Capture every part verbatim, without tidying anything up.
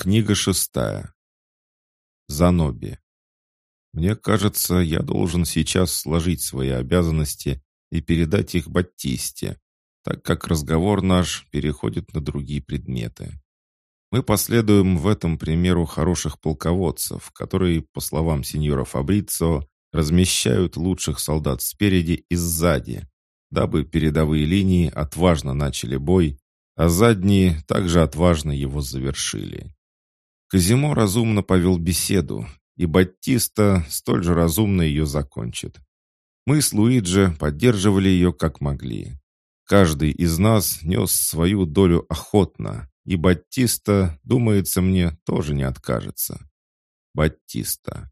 Книга шестая. Заноби. Мне кажется, я должен сейчас сложить свои обязанности и передать их Баттисте, так как разговор наш переходит на другие предметы. Мы последуем в этом примеру хороших полководцев, которые, по словам сеньора Фабрицио, размещают лучших солдат спереди и сзади, дабы передовые линии отважно начали бой, а задние также отважно его завершили. Козимо разумно повел беседу, и Баттиста столь же разумно ее закончит. Мы с Луиджи поддерживали ее как могли. Каждый из нас нес свою долю охотно, и Баттиста, думается мне, тоже не откажется. Баттиста.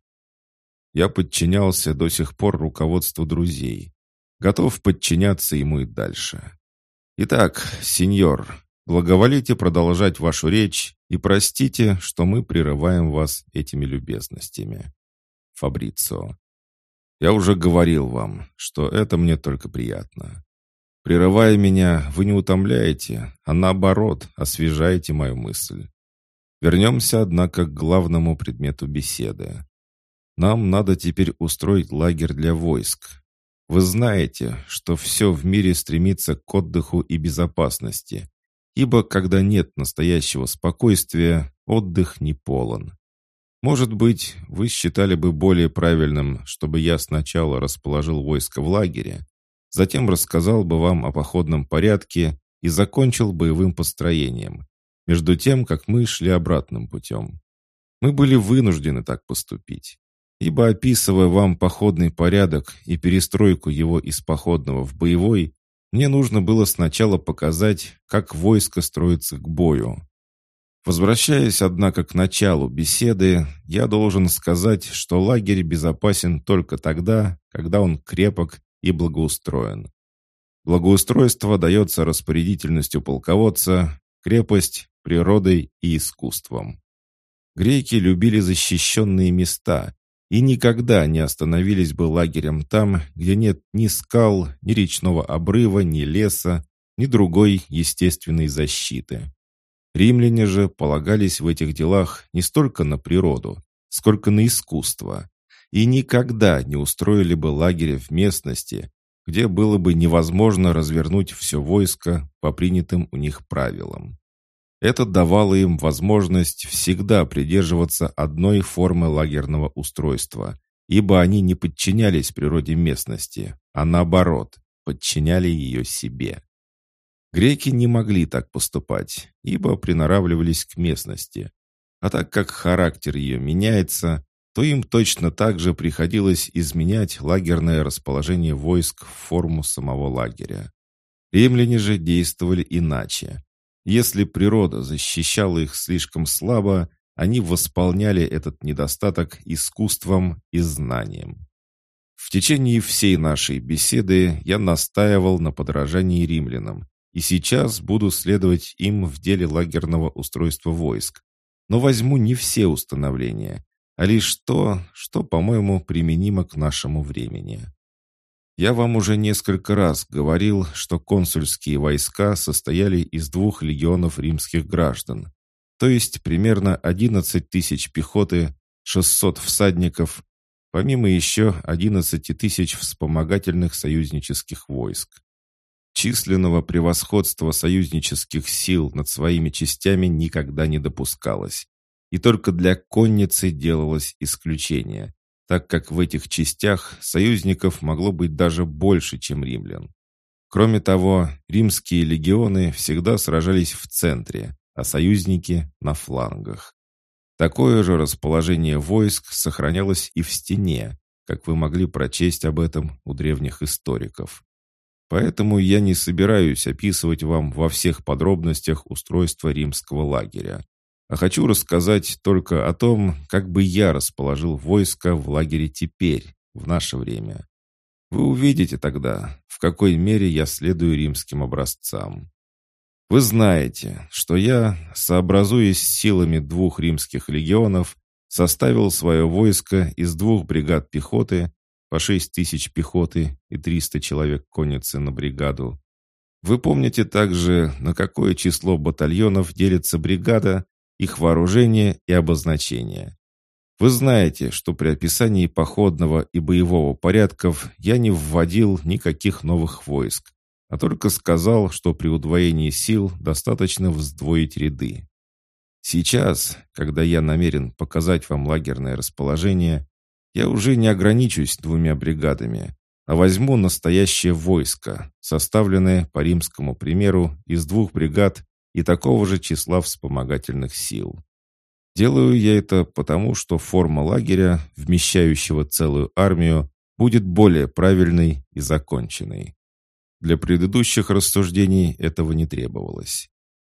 Я подчинялся до сих пор руководству друзей. Готов подчиняться ему и дальше. Итак, сеньор, благоволите продолжать вашу речь и простите, что мы прерываем вас этими любезностями. Фабрицио. Я уже говорил вам, что это мне только приятно. Прерывая меня, вы не утомляете, а наоборот, освежаете мою мысль. Вернемся, однако, к главному предмету беседы. Нам надо теперь устроить лагерь для войск. Вы знаете, что все в мире стремится к отдыху и безопасности, ибо когда нет настоящего спокойствия, отдых не полон. Может быть, вы считали бы более правильным, чтобы я сначала расположил войско в лагере, затем рассказал бы вам о походном порядке и закончил боевым построением, между тем, как мы шли обратным путем. Мы были вынуждены так поступить, ибо, описывая вам походный порядок и перестройку его из походного в боевой, мне нужно было сначала показать, как войско строится к бою. Возвращаясь, однако, к началу беседы, я должен сказать, что лагерь безопасен только тогда, когда он крепок и благоустроен. Благоустройство дается распорядительностью полководца, крепость – природой и искусством. Греки любили защищенные места и никогда не остановились бы лагерем там, где нет ни скал, ни речного обрыва, ни леса, ни другой естественной защиты. Римляне же полагались в этих делах не столько на природу, сколько на искусство, и никогда не устроили бы лагеря в местности, где было бы невозможно развернуть все войско по принятым у них правилам. Это давало им возможность всегда придерживаться одной формы лагерного устройства, ибо они не подчинялись природе местности, а наоборот, подчиняли ее себе. Греки не могли так поступать, ибо приноравливались к местности, а так как характер ее меняется, то им точно так же приходилось изменять лагерное расположение войск в форму самого лагеря. Римляне же действовали иначе. Если природа защищала их слишком слабо, они восполняли этот недостаток искусством и знанием. В течение всей нашей беседы я настаивал на подражании римлянам, и сейчас буду следовать им в деле лагерного устройства войск, но возьму не все установления, а лишь то, что, по-моему, применимо к нашему времени. Я вам уже несколько раз говорил, что консульские войска состояли из двух легионов римских граждан, то есть примерно одиннадцать тысяч пехоты, шестьсот всадников, помимо еще одиннадцать тысяч вспомогательных союзнических войск. Численного превосходства союзнических сил над своими частями никогда не допускалось, и только для конницы делалось исключение, так как в этих частях союзников могло быть даже больше, чем римлян. Кроме того, римские легионы всегда сражались в центре, а союзники – на флангах. Такое же расположение войск сохранялось и в стене, как вы могли прочесть об этом у древних историков. Поэтому я не собираюсь описывать вам во всех подробностях устройство римского лагеря, а хочу рассказать только о том, как бы я расположил войско в лагере теперь, в наше время. Вы увидите тогда, в какой мере я следую римским образцам. Вы знаете, что я, сообразуясь с силами двух римских легионов, составил свое войско из двух бригад пехоты, по шесть тысяч пехоты и триста человек конницы на бригаду. Вы помните также, на какое число батальонов делится бригада, их вооружение и обозначение. Вы знаете, что при описании походного и боевого порядков я не вводил никаких новых войск, а только сказал, что при удвоении сил достаточно вздвоить ряды. Сейчас, когда я намерен показать вам лагерное расположение, я уже не ограничусь двумя бригадами, а возьму настоящее войско, составленное по римскому примеру из двух бригад и такого же числа вспомогательных сил. Делаю я это потому, что форма лагеря, вмещающего целую армию, будет более правильной и законченной. Для предыдущих рассуждений этого не требовалось.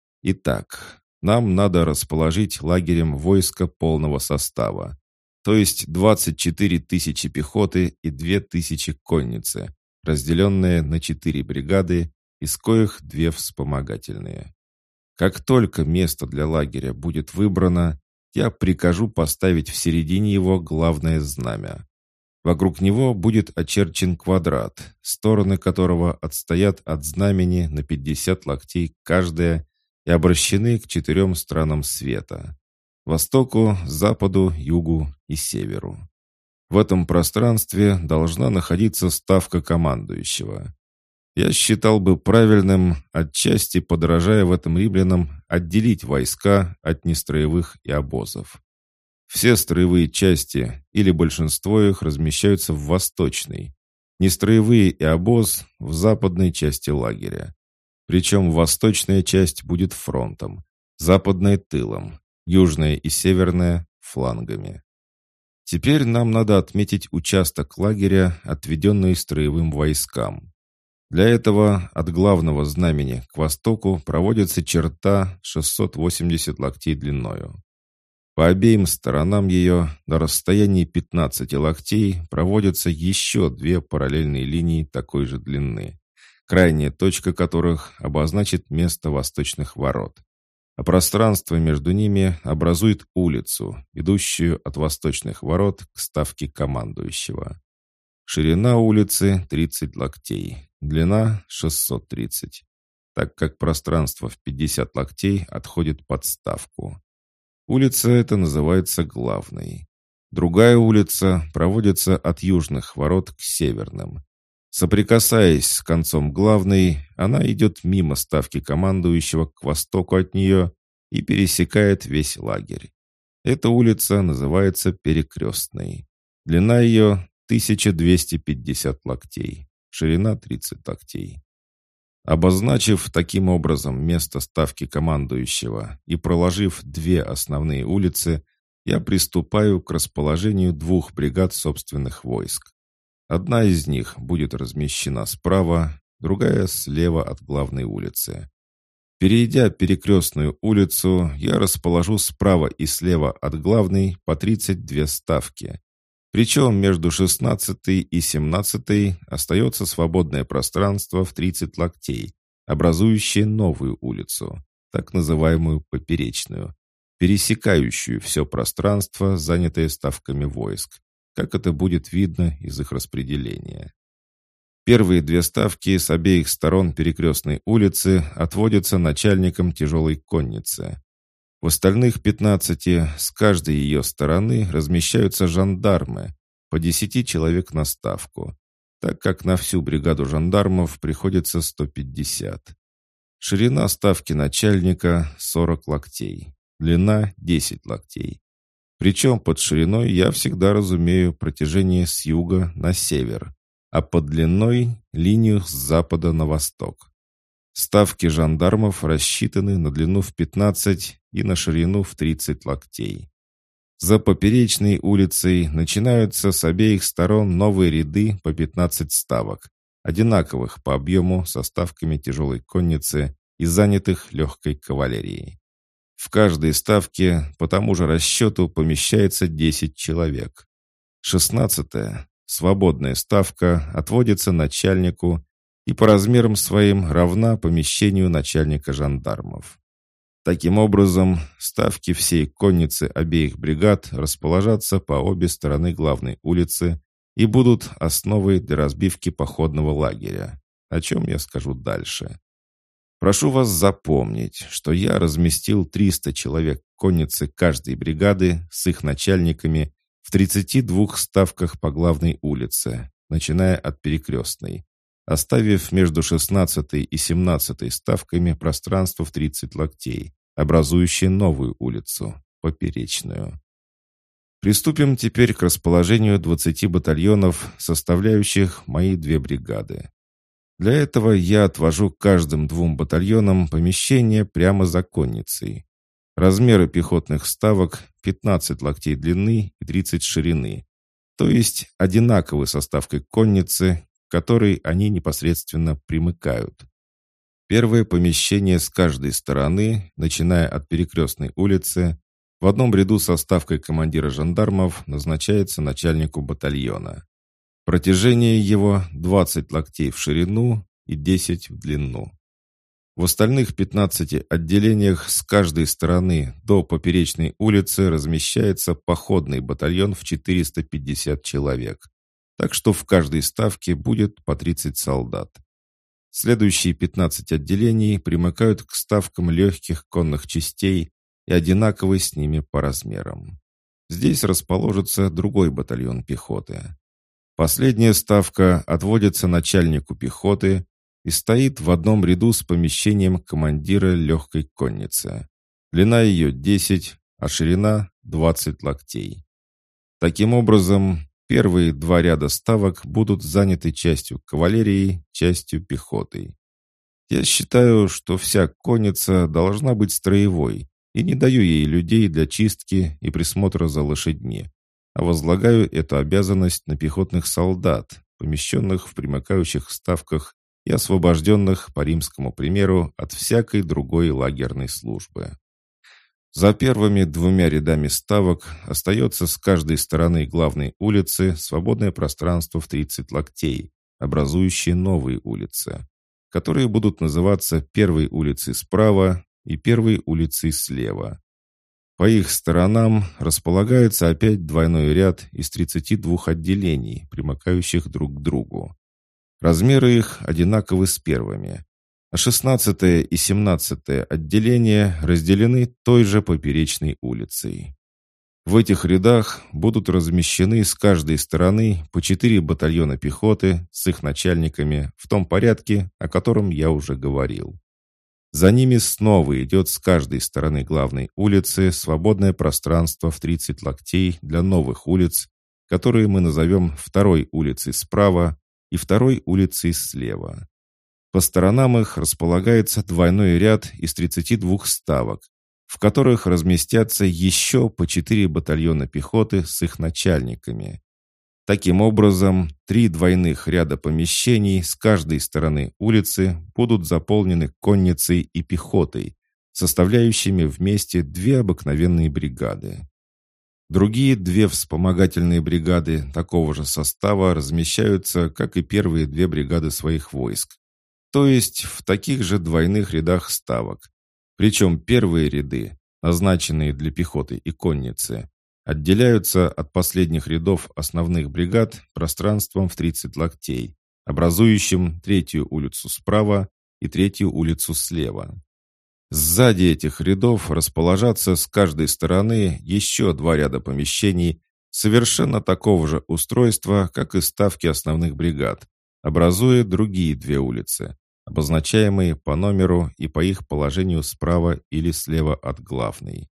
Итак, нам надо расположить лагерем войско полного состава, то есть двадцать четыре тысячи пехоты и две тысячи конницы, разделенные на четыре бригады, из коих две вспомогательные. Как только место для лагеря будет выбрано, я прикажу поставить в середине его главное знамя. Вокруг него будет очерчен квадрат, стороны которого отстоят от знамени на пятьдесят локтей каждая и обращены к четырем странам света – востоку, западу, югу и северу. В этом пространстве должна находиться ставка командующего. Я считал бы правильным, отчасти подражая в этом римлянам, отделить войска от нестроевых и обозов. Все строевые части, или большинство их, размещаются в восточной, нестроевые и обоз – в западной части лагеря. Причем восточная часть будет фронтом, западная – тылом, южная и северная – флангами. Теперь нам надо отметить участок лагеря, отведенный строевым войскам. Для этого от главного знамени к востоку проводится черта шестьсот восемьдесят локтей длиною. По обеим сторонам ее на расстоянии пятнадцати локтей проводятся еще две параллельные линии такой же длины, крайняя точка которых обозначит место восточных ворот, а пространство между ними образует улицу, идущую от восточных ворот к ставке командующего. Ширина улицы тридцать локтей, длина шестьсот тридцать, так как пространство в пятьдесят локтей отходит под ставку. Улица эта называется главной. Другая улица проводится от южных ворот к северным. Соприкасаясь с концом главной, она идет мимо ставки командующего к востоку от нее и пересекает весь лагерь. Эта улица называется Перекрестной. Длина ее тысяча двести пятьдесят локтей, ширина тридцать локтей. Обозначив таким образом место ставки командующего и проложив две основные улицы, я приступаю к расположению двух бригад собственных войск. Одна из них будет размещена справа, другая слева от главной улицы. Перейдя Перекрестную улицу, я расположу справа и слева от главной по тридцать две ставки. Причем между шестнадцатой и семнадцатой остается свободное пространство в тридцать локтей, образующее новую улицу, так называемую поперечную, пересекающую все пространство, занятое ставками войск, как это будет видно из их распределения. Первые две ставки с обеих сторон Перекрестной улицы отводятся начальникам тяжелой конницы. В остальных пятнадцати с каждой ее стороны размещаются жандармы, по десяти человек на ставку, так как на всю бригаду жандармов приходится сто пятьдесят. Ширина ставки начальника сорок локтей, длина десять локтей. Причем под шириной я всегда разумею протяжение с юга на север, а под длиной – линию с запада на восток. Ставки жандармов рассчитаны на длину в пятнадцать и на ширину в тридцать локтей. За поперечной улицей начинаются с обеих сторон новые ряды по пятнадцать ставок, одинаковых по объему со ставками тяжелой конницы и занятых легкой кавалерией. В каждой ставке по тому же расчету помещается десять человек. Шестнадцатая, свободная ставка, отводится начальнику и по размерам своим равна помещению начальника жандармов. Таким образом, ставки всей конницы обеих бригад расположатся по обе стороны главной улицы и будут основой для разбивки походного лагеря, о чем я скажу дальше. Прошу вас запомнить, что я разместил триста человек конницы каждой бригады с их начальниками в тридцати двух ставках по главной улице, начиная от Перекрестной, оставив между шестнадцатой и семнадцатой ставками пространство в тридцать локтей, образующее новую улицу, Поперечную. Приступим теперь к расположению двадцати батальонов, составляющих мои две бригады. Для этого я отвожу каждым двум батальонам помещение прямо за конницей. Размеры пехотных ставок пятнадцать локтей длины и тридцать ширины, то есть одинаковы со ставкой конницы, к которой они непосредственно примыкают. Первое помещение с каждой стороны, начиная от Перекрестной улицы, в одном ряду со ставкой командира жандармов назначается начальнику батальона. Протяжение его двадцать локтей в ширину и десять в длину. В остальных пятнадцати отделениях с каждой стороны до Поперечной улицы размещается походный батальон в четыреста пятьдесят человек, так что в каждой ставке будет по тридцать солдат. Следующие пятнадцать отделений примыкают к ставкам легких конных частей и одинаковы с ними по размерам. Здесь расположится другой батальон пехоты. Последняя ставка отводится начальнику пехоты и стоит в одном ряду с помещением командира легкой конницы. Длина ее десять, а ширина двадцать локтей. Таким образом, первые два ряда ставок будут заняты частью кавалерии, частью пехотой. Я считаю, что вся конница должна быть строевой, и не даю ей людей для чистки и присмотра за лошадьми, а возлагаю эту обязанность на пехотных солдат, помещенных в примыкающих ставках и освобожденных, по римскому примеру, от всякой другой лагерной службы. За первыми двумя рядами ставок остается с каждой стороны главной улицы свободное пространство в тридцать локтей, образующее новые улицы, которые будут называться первой улицей справа и первой улицей слева. По их сторонам располагается опять двойной ряд из тридцати двух отделений, примыкающих друг к другу. Размеры их одинаковы с первыми, а шестнадцатое и семнадцатое отделения разделены той же Поперечной улицей. В этих рядах будут размещены с каждой стороны по четыре батальона пехоты с их начальниками в том порядке, о котором я уже говорил. За ними снова идет с каждой стороны главной улицы свободное пространство в тридцать локтей для новых улиц, которые мы назовем второй улицей справа и второй улицей слева. По сторонам их располагается двойной ряд из тридцати двух ставок, в которых разместятся еще по четыре батальона пехоты с их начальниками. Таким образом, три двойных ряда помещений с каждой стороны улицы будут заполнены конницей и пехотой, составляющими вместе две обыкновенные бригады. Другие две вспомогательные бригады такого же состава размещаются, как и первые две бригады своих войск, то есть в таких же двойных рядах ставок. Причем первые ряды, назначенные для пехоты и конницы, отделяются от последних рядов основных бригад пространством в тридцать локтей, образующим третью улицу справа и третью улицу слева. Сзади этих рядов расположатся с каждой стороны еще два ряда помещений совершенно такого же устройства, как и ставки основных бригад, образуя другие две улицы, обозначаемые по номеру и по их положению справа или слева от главной.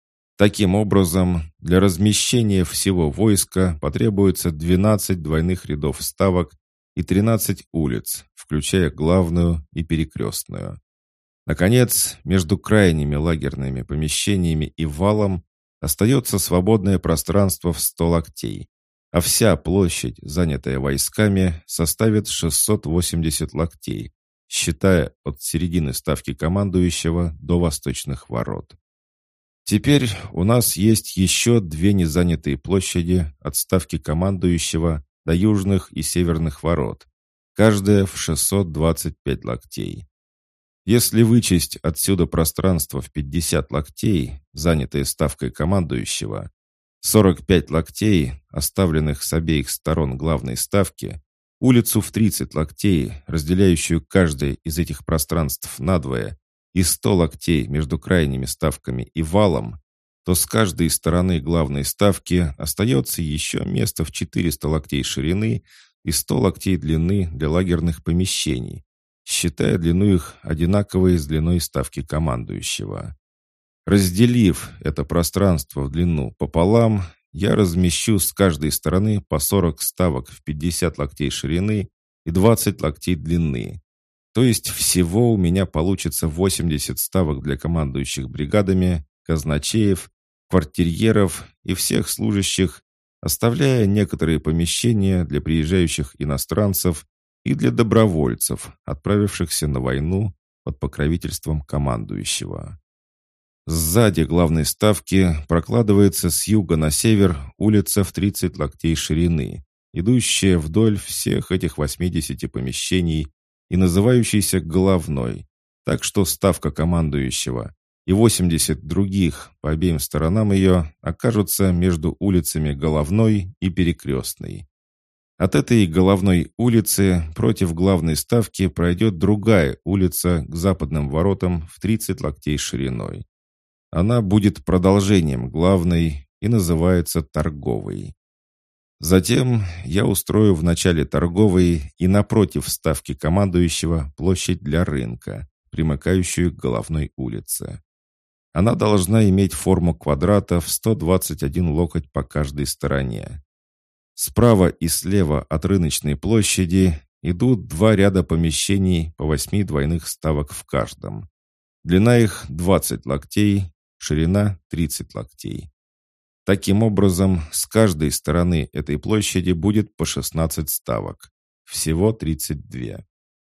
Таким образом, для размещения всего войска потребуется двенадцать двойных рядов ставок и тринадцать улиц, включая главную и перекрестную. Наконец, между крайними лагерными помещениями и валом остается свободное пространство в сто локтей, а вся площадь, занятая войсками, составит шестьсот восемьдесят локтей, считая от середины ставки командующего до восточных ворот. Теперь у нас есть еще две незанятые площади от ставки командующего до южных и северных ворот, каждая в шестьсот двадцать пять локтей. Если вычесть отсюда пространство в пятьдесят локтей, занятое ставкой командующего, сорок пять локтей, оставленных с обеих сторон главной ставки, улицу в тридцать локтей, разделяющую каждое из этих пространств надвое, и сто локтей между крайними ставками и валом, то с каждой стороны главной ставки остается еще место в четыреста локтей ширины и сто локтей длины для лагерных помещений, считая длину их одинаковой с длиной ставки командующего. Разделив это пространство в длину пополам, я размещу с каждой стороны по сорок ставок в пятьдесят локтей ширины и двадцать локтей длины. То есть всего у меня получится восемьдесят ставок для командующих бригадами, казначеев, квартирьеров и всех служащих, оставляя некоторые помещения для приезжающих иностранцев и для добровольцев, отправившихся на войну под покровительством командующего. Сзади главной ставки прокладывается с юга на север улица в тридцать локтей ширины, идущая вдоль всех этих восьмидесяти помещений и называющейся головной, так что ставка командующего и восемьдесят других по обеим сторонам ее окажутся между улицами Головной и Перекрестной. От этой Головной улицы против главной ставки пройдет другая улица к западным воротам в тридцать локтей шириной. Она будет продолжением главной и называется Торговой. Затем я устрою в начале Торговой и напротив ставки командующего площадь для рынка, примыкающую к Головной улице. Она должна иметь форму квадрата в сто двадцать один локоть по каждой стороне. Справа и слева от рыночной площади идут два ряда помещений по восьми двойных ставок в каждом. Длина их двадцать локтей, ширина тридцать локтей. Таким образом, с каждой стороны этой площади будет по шестнадцать ставок, всего тридцать две.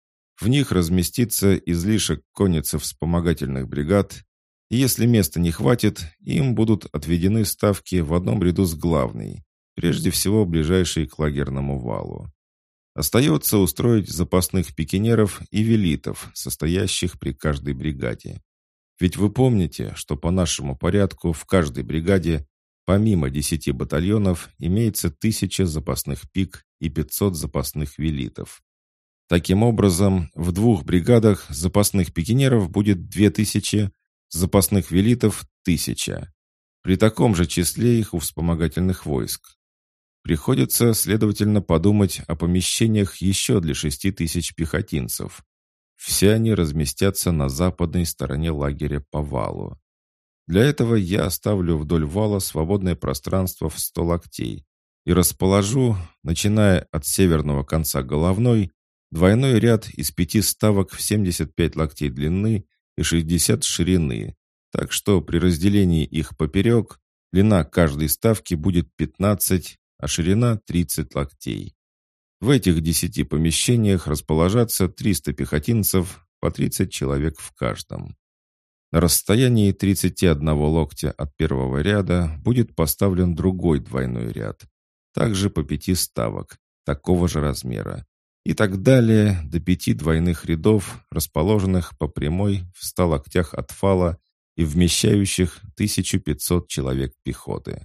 В них разместится излишек конницы-вспомогательных бригад, и если места не хватит, им будут отведены ставки в одном ряду с главной, прежде всего ближайшей к лагерному валу. Остается устроить запасных пикинеров и велитов, состоящих при каждой бригаде. Ведь вы помните, что по нашему порядку в каждой бригаде, помимо десяти батальонов, имеется тысяча запасных пик и пятьсот запасных велитов. Таким образом, в двух бригадах запасных пикинеров будет две тысячи, запасных велитов – тысяча. При таком же числе их у вспомогательных войск. Приходится, следовательно, подумать о помещениях еще для шести тысяч пехотинцев. Все они разместятся на западной стороне лагеря по валу. Для этого я оставлю вдоль вала свободное пространство в сто локтей и расположу, начиная от северного конца головной, двойной ряд из пяти ставок в семьдесят пять локтей длины и шестьдесят ширины, так что при разделении их поперек длина каждой ставки будет пятнадцать, а ширина тридцать локтей. В этих десяти помещениях расположатся триста пехотинцев, по тридцать человек в каждом. На расстоянии тридцати одного локтя от первого ряда будет поставлен другой двойной ряд, также по пяти ставок, такого же размера, и так далее до пяти двойных рядов, расположенных по прямой в ста локтях от фала и вмещающих тысячу пятьсот человек пехоты.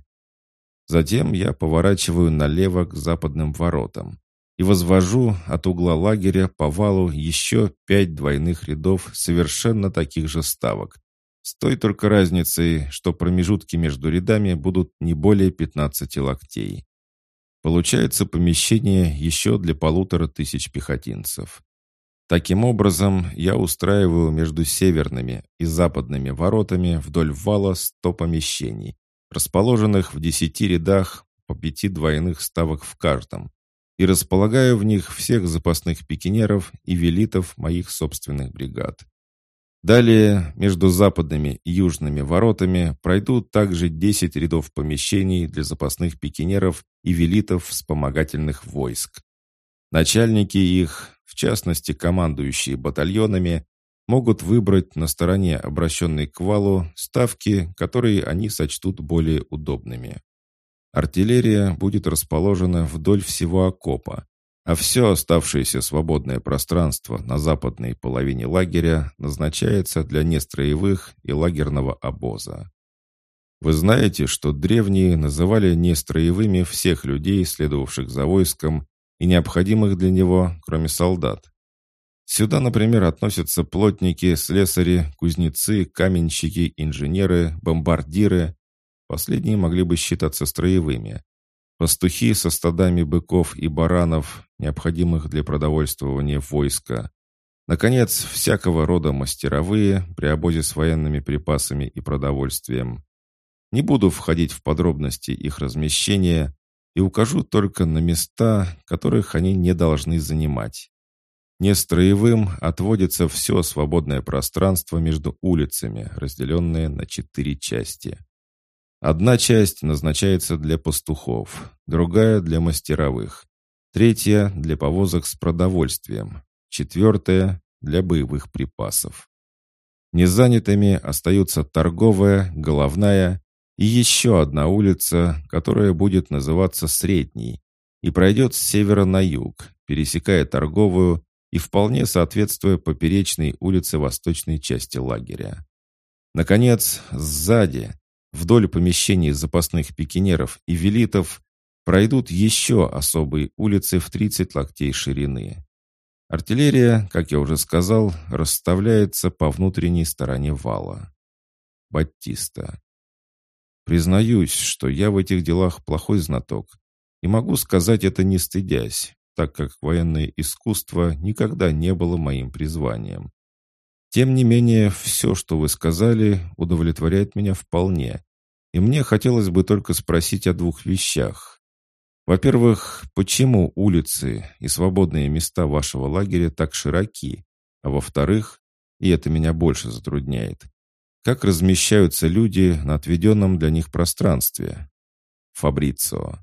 Затем я поворачиваю налево к западным воротам и возвожу от угла лагеря по валу еще пять двойных рядов совершенно таких же ставок, с той только разницей, что промежутки между рядами будут не более пятнадцати локтей. Получается помещение еще для полутора тысяч пехотинцев. Таким образом, я устраиваю между северными и западными воротами вдоль вала сто помещений, расположенных в десяти рядах по пяти двойных ставок в каждом, и располагаю в них всех запасных пикинеров и велитов моих собственных бригад. Далее, между западными и южными воротами пройдут также десять рядов помещений для запасных пикинеров и велитов вспомогательных войск. Начальники их, в частности командующие батальонами, могут выбрать на стороне, обращенной к валу, ставки, которые они сочтут более удобными. Артиллерия будет расположена вдоль всего окопа, а все оставшееся свободное пространство на западной половине лагеря назначается для нестроевых и лагерного обоза. Вы знаете, что древние называли нестроевыми всех людей, следовавших за войском, и необходимых для него, кроме солдат. Сюда, например, относятся плотники, слесари, кузнецы, каменщики, инженеры, бомбардиры. Последние могли бы считаться строевыми. Пастухи со стадами быков и баранов, необходимых для продовольствования войска. Наконец, всякого рода мастеровые при обозе с военными припасами и продовольствием. Не буду входить в подробности их размещения и укажу только на места, которых они не должны занимать. Нестроевым отводится все свободное пространство между улицами, разделенное на четыре части. Одна часть назначается для пастухов, другая для мастеровых, третья для повозок с продовольствием, четвертая для боевых припасов. Незанятыми остаются торговая, головная и еще одна улица, которая будет называться Средней и пройдет с севера на юг, пересекая торговую и вполне соответствуя поперечной улице восточной части лагеря. Наконец, сзади, вдоль помещений запасных пикинеров и велитов, пройдут еще особые улицы в тридцать локтей ширины. Артиллерия, как я уже сказал, расставляется по внутренней стороне вала. Баттиста. Признаюсь, что я в этих делах плохой знаток, и могу сказать это не стыдясь, так как военное искусство никогда не было моим призванием. Тем не менее, все, что вы сказали, удовлетворяет меня вполне, и мне хотелось бы только спросить о двух вещах. Во-первых, почему улицы и свободные места вашего лагеря так широки? А во-вторых, и это меня больше затрудняет, как размещаются люди на отведенном для них пространстве? Фабрицио.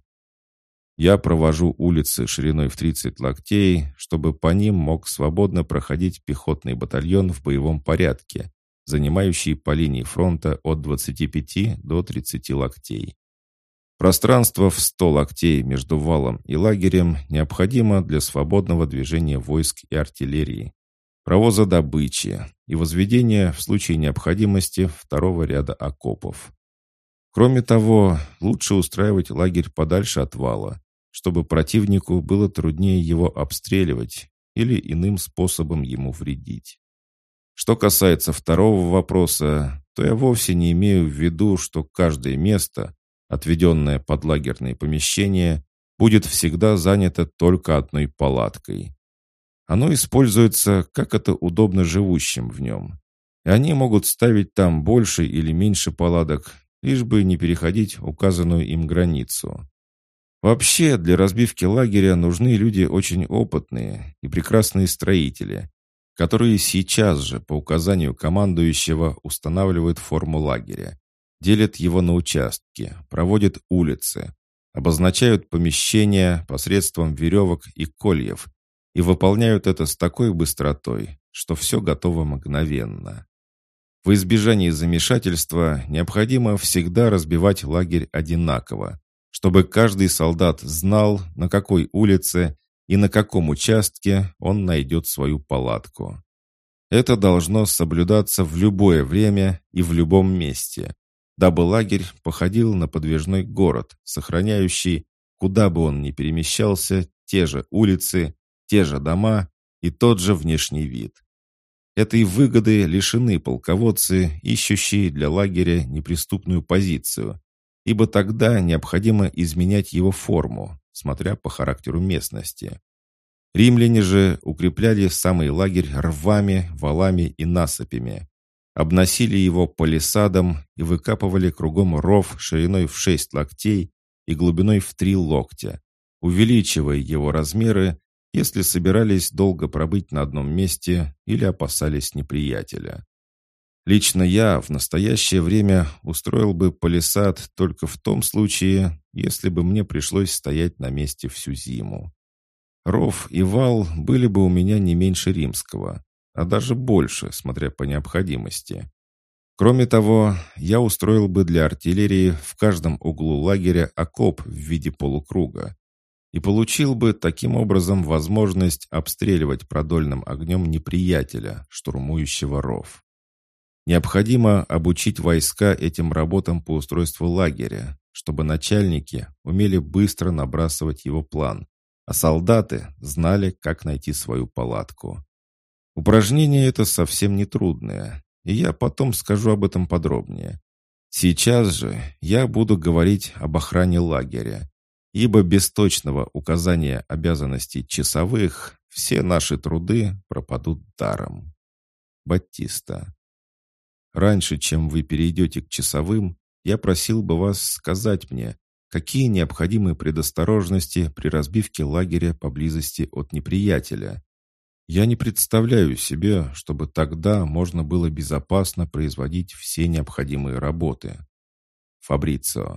Я провожу улицы шириной в тридцать локтей, чтобы по ним мог свободно проходить пехотный батальон в боевом порядке, занимающий по линии фронта от двадцати пяти до тридцати локтей. Пространство в сто локтей между валом и лагерем необходимо для свободного движения войск и артиллерии, провоза добычи и возведения в случае необходимости второго ряда окопов. Кроме того, лучше устраивать лагерь подальше от вала, чтобы противнику было труднее его обстреливать или иным способом ему вредить. Что касается второго вопроса, то я вовсе не имею в виду, что каждое место, отведенное под лагерные помещения, будет всегда занято только одной палаткой. Оно используется, как это удобно живущим в нем. И они могут ставить там больше или меньше палаток, лишь бы не переходить указанную им границу. Вообще, для разбивки лагеря нужны люди очень опытные и прекрасные строители, которые сейчас же по указанию командующего устанавливают форму лагеря, делят его на участки, проводят улицы, обозначают помещения посредством веревок и кольев и выполняют это с такой быстротой, что все готово мгновенно. В избежании замешательства необходимо всегда разбивать лагерь одинаково, чтобы каждый солдат знал, на какой улице и на каком участке он найдет свою палатку. Это должно соблюдаться в любое время и в любом месте, дабы лагерь походил на подвижной город, сохраняющий, куда бы он ни перемещался, те же улицы, те же дома и тот же внешний вид. Этой выгоды лишены полководцы, ищущие для лагеря неприступную позицию, ибо тогда необходимо изменять его форму, смотря по характеру местности. Римляне же укрепляли самый лагерь рвами, валами и насыпями, обносили его палисадом и выкапывали кругом ров шириной в шесть локтей и глубиной в три локтя, увеличивая его размеры, если собирались долго пробыть на одном месте или опасались неприятеля. Лично я в настоящее время устроил бы палисад только в том случае, если бы мне пришлось стоять на месте всю зиму. Ров и вал были бы у меня не меньше римского, а даже больше, смотря по необходимости. Кроме того, я устроил бы для артиллерии в каждом углу лагеря окоп в виде полукруга и получил бы таким образом возможность обстреливать продольным огнем неприятеля, штурмующего ров. Необходимо обучить войска этим работам по устройству лагеря, чтобы начальники умели быстро набрасывать его план а солдаты знали, как найти свою палатку. Упражнение это совсем не трудное, и я потом скажу об этом подробнее. Сейчас же я буду говорить об охране лагеря, ибо без точного указания обязанностей часовых все наши труды пропадут даром. Батиста. Раньше, чем вы перейдете к часовым, я просил бы вас сказать мне, какие необходимые предосторожности при разбивке лагеря поблизости от неприятеля. Я не представляю себе, чтобы тогда можно было безопасно производить все необходимые работы. Фабрицио.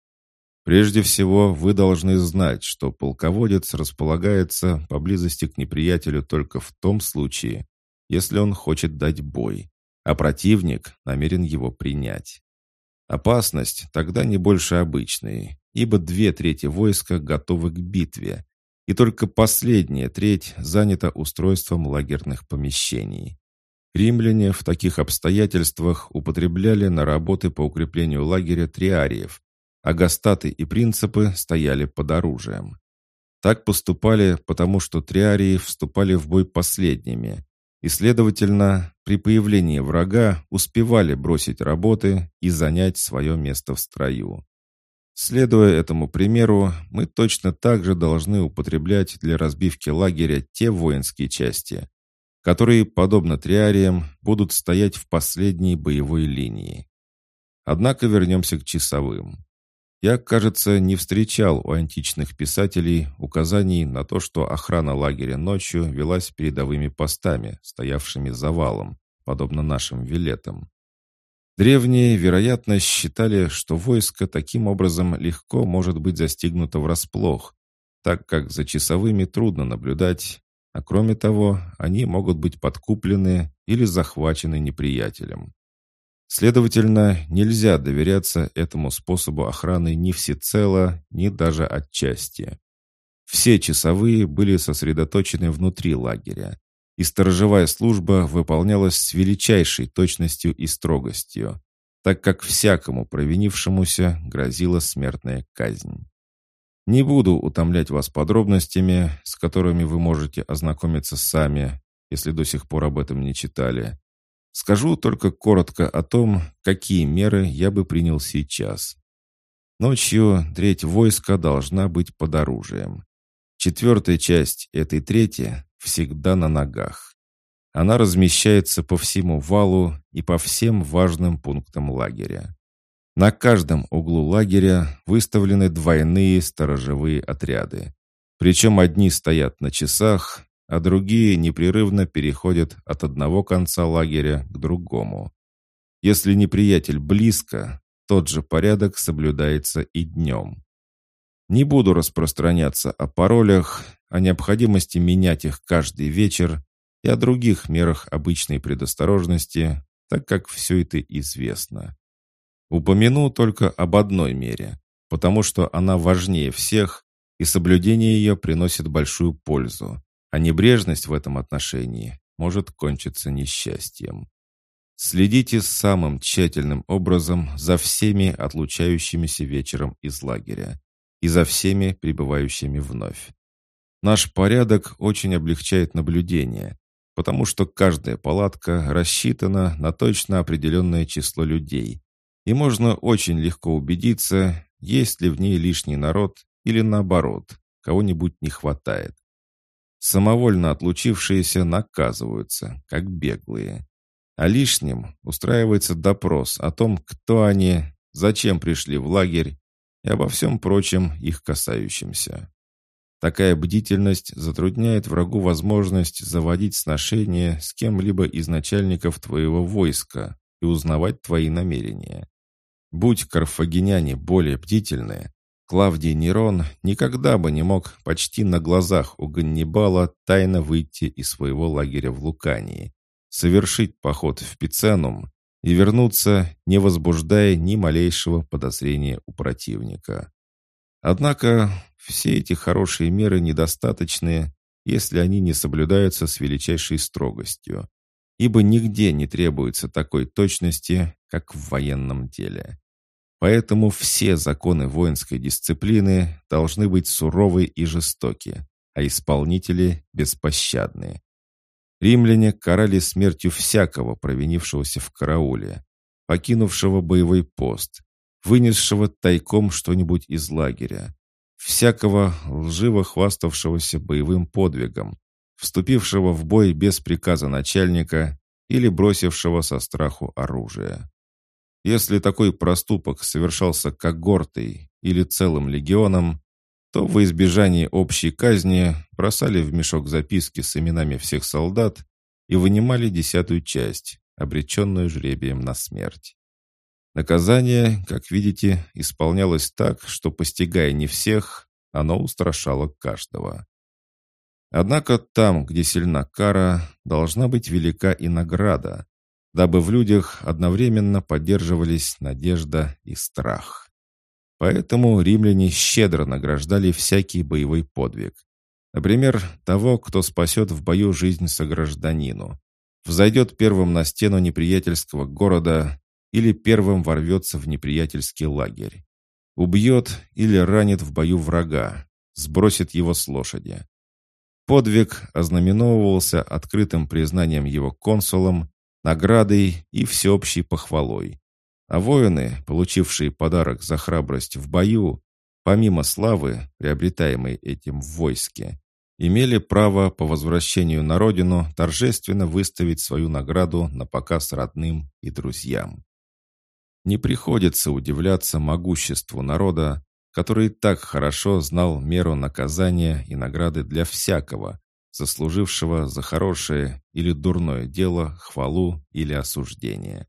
Прежде всего, вы должны знать, что полководец располагается поблизости к неприятелю только в том случае, если он хочет дать бой, а противник намерен его принять. Опасность тогда не больше обычной, ибо две трети войска готовы к битве, и только последняя треть занята устройством лагерных помещений. Римляне в таких обстоятельствах употребляли на работы по укреплению лагеря триариев, а гастаты и принципы стояли под оружием. Так поступали, потому что триарии вступали в бой последними, и, следовательно, при появлении врага успевали бросить работы и занять свое место в строю. Следуя этому примеру, мы точно так же должны употреблять для разбивки лагеря те воинские части, которые, подобно триариям, будут стоять в последней боевой линии. Однако вернемся к часовым. Я, кажется, не встречал у античных писателей указаний на то, что охрана лагеря ночью велась передовыми постами, стоявшими за валом, подобно нашим вилетам. Древние, вероятно, считали, что войско таким образом легко может быть застигнуто врасплох, так как за часовыми трудно наблюдать, а кроме того, они могут быть подкуплены или захвачены неприятелем. Следовательно, нельзя доверяться этому способу охраны ни всецело, ни даже отчасти. Все часовые были сосредоточены внутри лагеря, и сторожевая служба выполнялась с величайшей точностью и строгостью, так как всякому провинившемуся грозила смертная казнь. Не буду утомлять вас подробностями, с которыми вы можете ознакомиться сами, если до сих пор об этом не читали. Скажу только коротко о том, какие меры я бы принял сейчас. Ночью треть войска должна быть под оружием. Четвертая часть этой трети всегда на ногах. Она размещается по всему валу и по всем важным пунктам лагеря. На каждом углу лагеря выставлены двойные сторожевые отряды. Причем одни стоят на часах, а другие непрерывно переходят от одного конца лагеря к другому. Если неприятель близко, тот же порядок соблюдается и днем. Не буду распространяться о паролях, о необходимости менять их каждый вечер и о других мерах обычной предосторожности, так как все это известно. Упомяну только об одной мере, потому что она важнее всех, и соблюдение ее приносит большую пользу, а небрежность в этом отношении может кончиться несчастьем. Следите самым тщательным образом за всеми отлучающимися вечером из лагеря и за всеми прибывающими вновь. Наш порядок очень облегчает наблюдение, потому что каждая палатка рассчитана на точно определенное число людей, и можно очень легко убедиться, есть ли в ней лишний народ или наоборот, кого-нибудь не хватает. Самовольно отлучившиеся наказываются, как беглые. А лишним устраивается допрос о том, кто они, зачем пришли в лагерь и обо всем прочем их касающемся. Такая бдительность затрудняет врагу возможность заводить сношения с кем-либо из начальников твоего войска и узнавать твои намерения. Будь карфагеняне более бдительны, Клавдий Нерон никогда бы не мог почти на глазах у Ганнибала тайно выйти из своего лагеря в Лукании, совершить поход в Пиценум и вернуться, не возбуждая ни малейшего подозрения у противника. Однако все эти хорошие меры недостаточны, если они не соблюдаются с величайшей строгостью, ибо нигде не требуется такой точности, как в военном деле. Поэтому все законы воинской дисциплины должны быть суровы и жестоки, а исполнители беспощадны. Римляне карали смертью всякого провинившегося в карауле, покинувшего боевой пост, вынесшего тайком что-нибудь из лагеря, всякого лживо хваставшегося боевым подвигом, вступившего в бой без приказа начальника или бросившего со страху оружие. Если такой проступок совершался когортой или целым легионом, то во избежание общей казни бросали в мешок записки с именами всех солдат и вынимали десятую часть, обреченную жребием на смерть. Наказание, как видите, исполнялось так, что, постигая не всех, оно устрашало каждого. Однако там, где сильна кара, должна быть велика и награда, дабы в людях одновременно поддерживались надежда и страх. Поэтому римляне щедро награждали всякий боевой подвиг. Например, того, кто спасет в бою жизнь согражданину, взойдет первым на стену неприятельского города или первым ворвется в неприятельский лагерь, убьет или ранит в бою врага, сбросит его с лошади. Подвиг ознаменовывался открытым признанием его консулом, наградой и всеобщей похвалой. А воины, получившие подарок за храбрость в бою, помимо славы, приобретаемой этим в войске, имели право по возвращению на родину торжественно выставить свою награду на показ родным и друзьям. Не приходится удивляться могуществу народа, который так хорошо знал меру наказания и награды для всякого, заслужившего за хорошее или дурное дело хвалу или осуждение.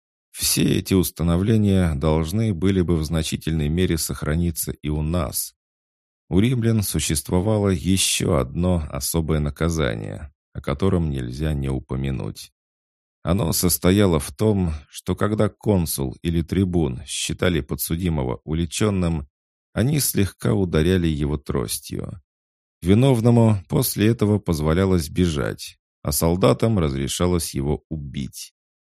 Все эти установления должны были бы в значительной мере сохраниться и у нас. У римлян существовало еще одно особое наказание, о котором нельзя не упомянуть. Оно состояло в том, что когда консул или трибун считали подсудимого уличенным, они слегка ударяли его тростью. Виновному после этого позволялось бежать, а солдатам разрешалось его убить.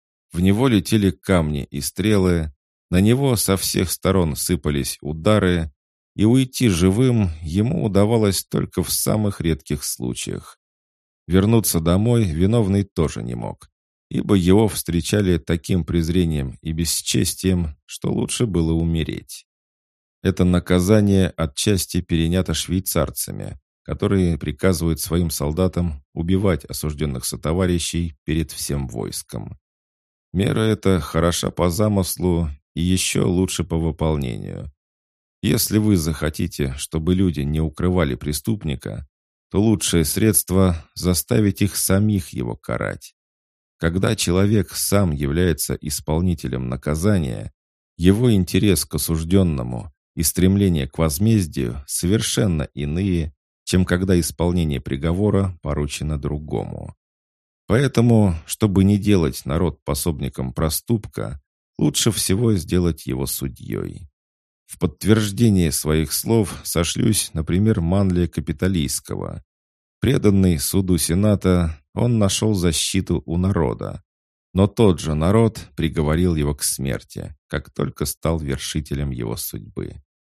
В него летели камни и стрелы, на него со всех сторон сыпались удары, и уйти живым ему удавалось только в самых редких случаях. Вернуться домой виновный тоже не мог, ибо его встречали таким презрением и бесчестием, что лучше было умереть. Это наказание отчасти перенято швейцарцами, которые приказывают своим солдатам убивать осужденных сотоварищей перед всем войском. Мера эта хороша по замыслу и еще лучше по выполнению. Если вы захотите, чтобы люди не укрывали преступника, то лучшее средство – заставить их самих его карать. Когда человек сам является исполнителем наказания, его интерес к осужденному и стремление к возмездию совершенно иные, чем когда исполнение приговора поручено другому. Поэтому, чтобы не делать народ пособником проступка, лучше всего сделать его судьей. В подтверждение своих слов сошлюсь, например, Манлия Капитолийского. Преданный суду Сената, он нашел защиту у народа. Но тот же народ приговорил его к смерти, как только стал вершителем его судьбы.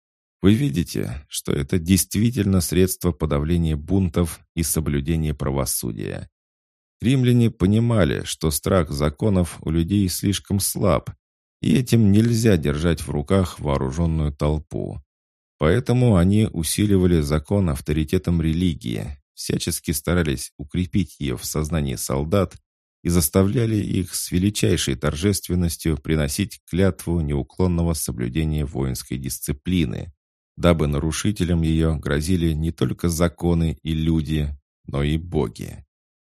Вы видите, что это действительно средство подавления бунтов и соблюдения правосудия. Римляне понимали, что страх законов у людей слишком слаб, и этим нельзя держать в руках вооруженную толпу. Поэтому они усиливали закон авторитетом религии, всячески старались укрепить ее в сознании солдат и заставляли их с величайшей торжественностью приносить клятву неуклонного соблюдения воинской дисциплины, дабы нарушителям ее грозили не только законы и люди, но и боги.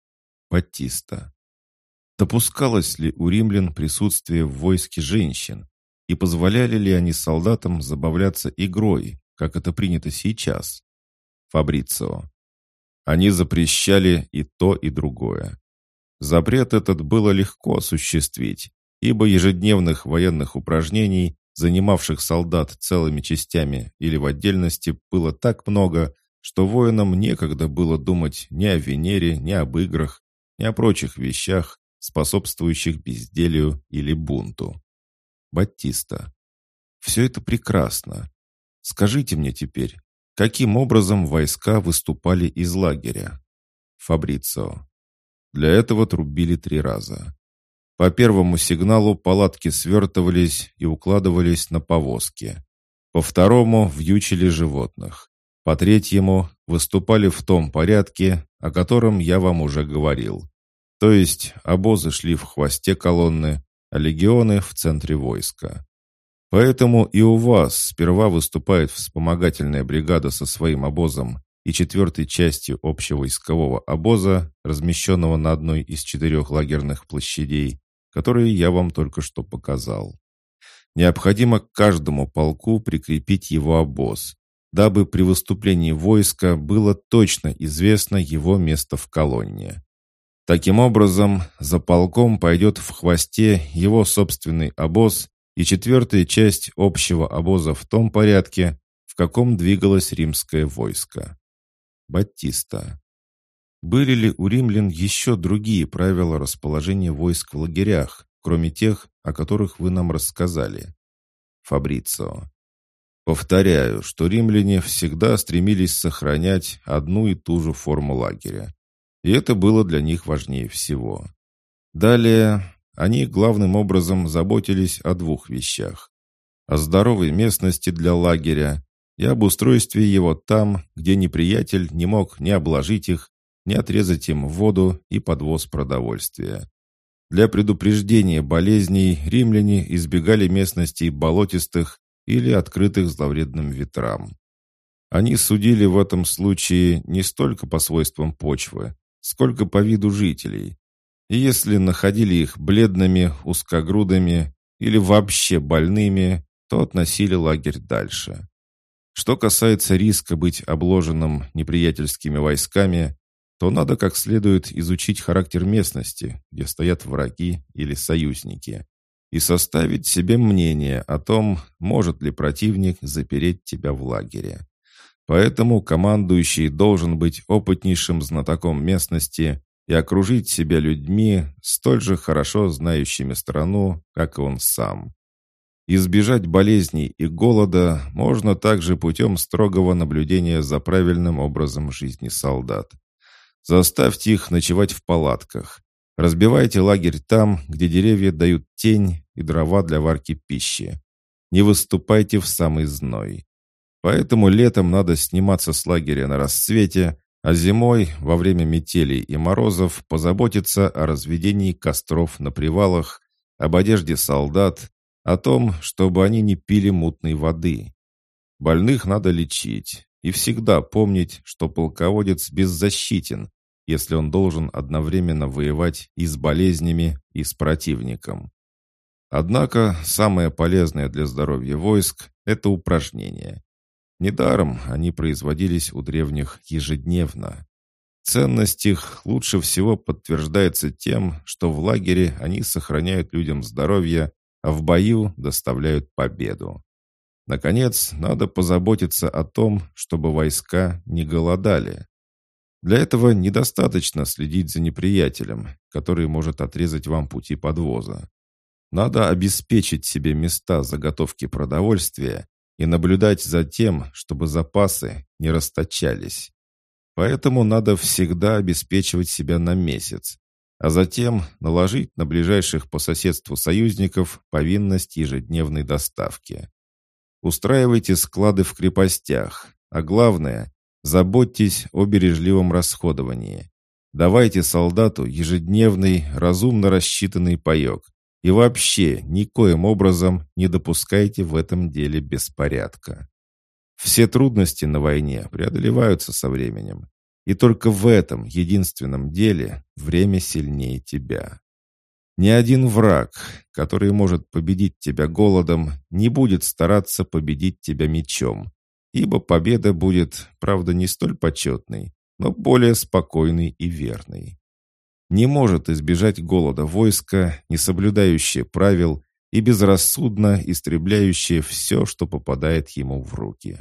Батиста. Допускалось ли у римлян присутствие в войске женщин, и позволяли ли они солдатам забавляться игрой, как это принято сейчас? Фабрицио. Они запрещали и то, и другое. Запрет этот было легко осуществить, ибо ежедневных военных упражнений, занимавших солдат целыми частями или в отдельности, было так много, что воинам некогда было думать ни о Венере, ни об играх, ни о прочих вещах, способствующих безделью или бунту. Батиста. Все это прекрасно. Скажите мне теперь, Каким образом войска выступали из лагеря? Фабрицио. Для этого трубили три раза. По первому сигналу палатки свертывались и укладывались на повозки. По второму вьючили животных. По третьему выступали в том порядке, о котором я вам уже говорил. То есть обозы шли в хвосте колонны, а легионы в центре войска. Поэтому и у вас сперва выступает вспомогательная бригада со своим обозом и четвертой частью общевойскового обоза, размещенного на одной из четырех лагерных площадей, которые я вам только что показал. Необходимо к каждому полку прикрепить его обоз, дабы при выступлении войска было точно известно его место в колонне. Таким образом, за полком пойдет в хвосте его собственный обоз и четвертая часть общего обоза в том порядке, в каком двигалось римское войско. Баттиста. Были ли у римлян еще другие правила расположения войск в лагерях, кроме тех, о которых вы нам рассказали? Фабрицио. Повторяю, что римляне всегда стремились сохранять одну и ту же форму лагеря. И это было для них важнее всего. Далее, они главным образом заботились о двух вещах. О здоровой местности для лагеря и об устройстве его там, где неприятель не мог ни обложить их, ни отрезать им воду и подвоз продовольствия. Для предупреждения болезней римляне избегали местностей болотистых или открытых зловредным ветрам. Они судили в этом случае не столько по свойствам почвы, сколько по виду жителей. И если находили их бледными, узкогрудыми или вообще больными, то относили лагерь дальше. Что касается риска быть обложенным неприятельскими войсками, то надо как следует изучить характер местности, где стоят враги или союзники, и составить себе мнение о том, может ли противник запереть тебя в лагере. Поэтому командующий должен быть опытнейшим знатоком местности и окружить себя людьми, столь же хорошо знающими страну, как и он сам. Избежать болезней и голода можно также путем строгого наблюдения за правильным образом жизни солдат. Заставьте их ночевать в палатках. Разбивайте лагерь там, где деревья дают тень и дрова для варки пищи. Не выступайте в самый зной. Поэтому летом надо сниматься с лагеря на рассвете, а зимой, во время метелей и морозов, позаботиться о разведении костров на привалах, об одежде солдат, о том, чтобы они не пили мутной воды. Больных надо лечить и всегда помнить, что полководец беззащитен, если он должен одновременно воевать и с болезнями, и с противником. Однако самое полезное для здоровья войск – это упражнения. Недаром они производились у древних ежедневно. Ценность их лучше всего подтверждается тем, что в лагере они сохраняют людям здоровье, а в бою доставляют победу. Наконец, надо позаботиться о том, чтобы войска не голодали. Для этого недостаточно следить за неприятелем, который может отрезать вам пути подвоза. Надо обеспечить себе места заготовки продовольствия и наблюдать за тем, чтобы запасы не расточались. Поэтому надо всегда обеспечивать себя на месяц, а затем наложить на ближайших по соседству союзников повинность ежедневной доставки. Устраивайте склады в крепостях, а главное, заботьтесь о бережливом расходовании. Давайте солдату ежедневный, разумно рассчитанный паек. И вообще никоим образом не допускайте в этом деле беспорядка. Все трудности на войне преодолеваются со временем. И только в этом единственном деле время сильнее тебя. Ни один враг, который может победить тебя голодом, не будет стараться победить тебя мечом, ибо победа будет, правда, не столь почетной, но более спокойной и верной. Не может избежать голода войско, не соблюдающее правил и безрассудно истребляющее все, что попадает ему в руки.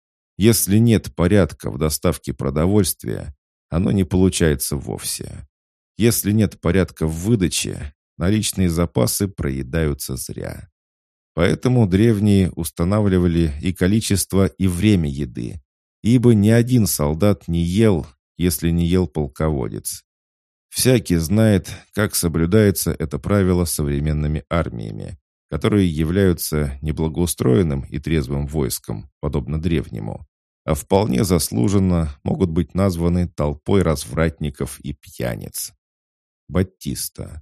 Если нет порядка в доставке продовольствия, оно не получается вовсе. Если нет порядка в выдаче, наличные запасы проедаются зря. Поэтому древние устанавливали и количество, и время еды, ибо ни один солдат не ел, если не ел полководец. Всякий знает, как соблюдается это правило современными армиями, которые являются не благоустроенным и трезвым войском, подобно древнему, а вполне заслуженно могут быть названы толпой развратников и пьяниц. Баттиста.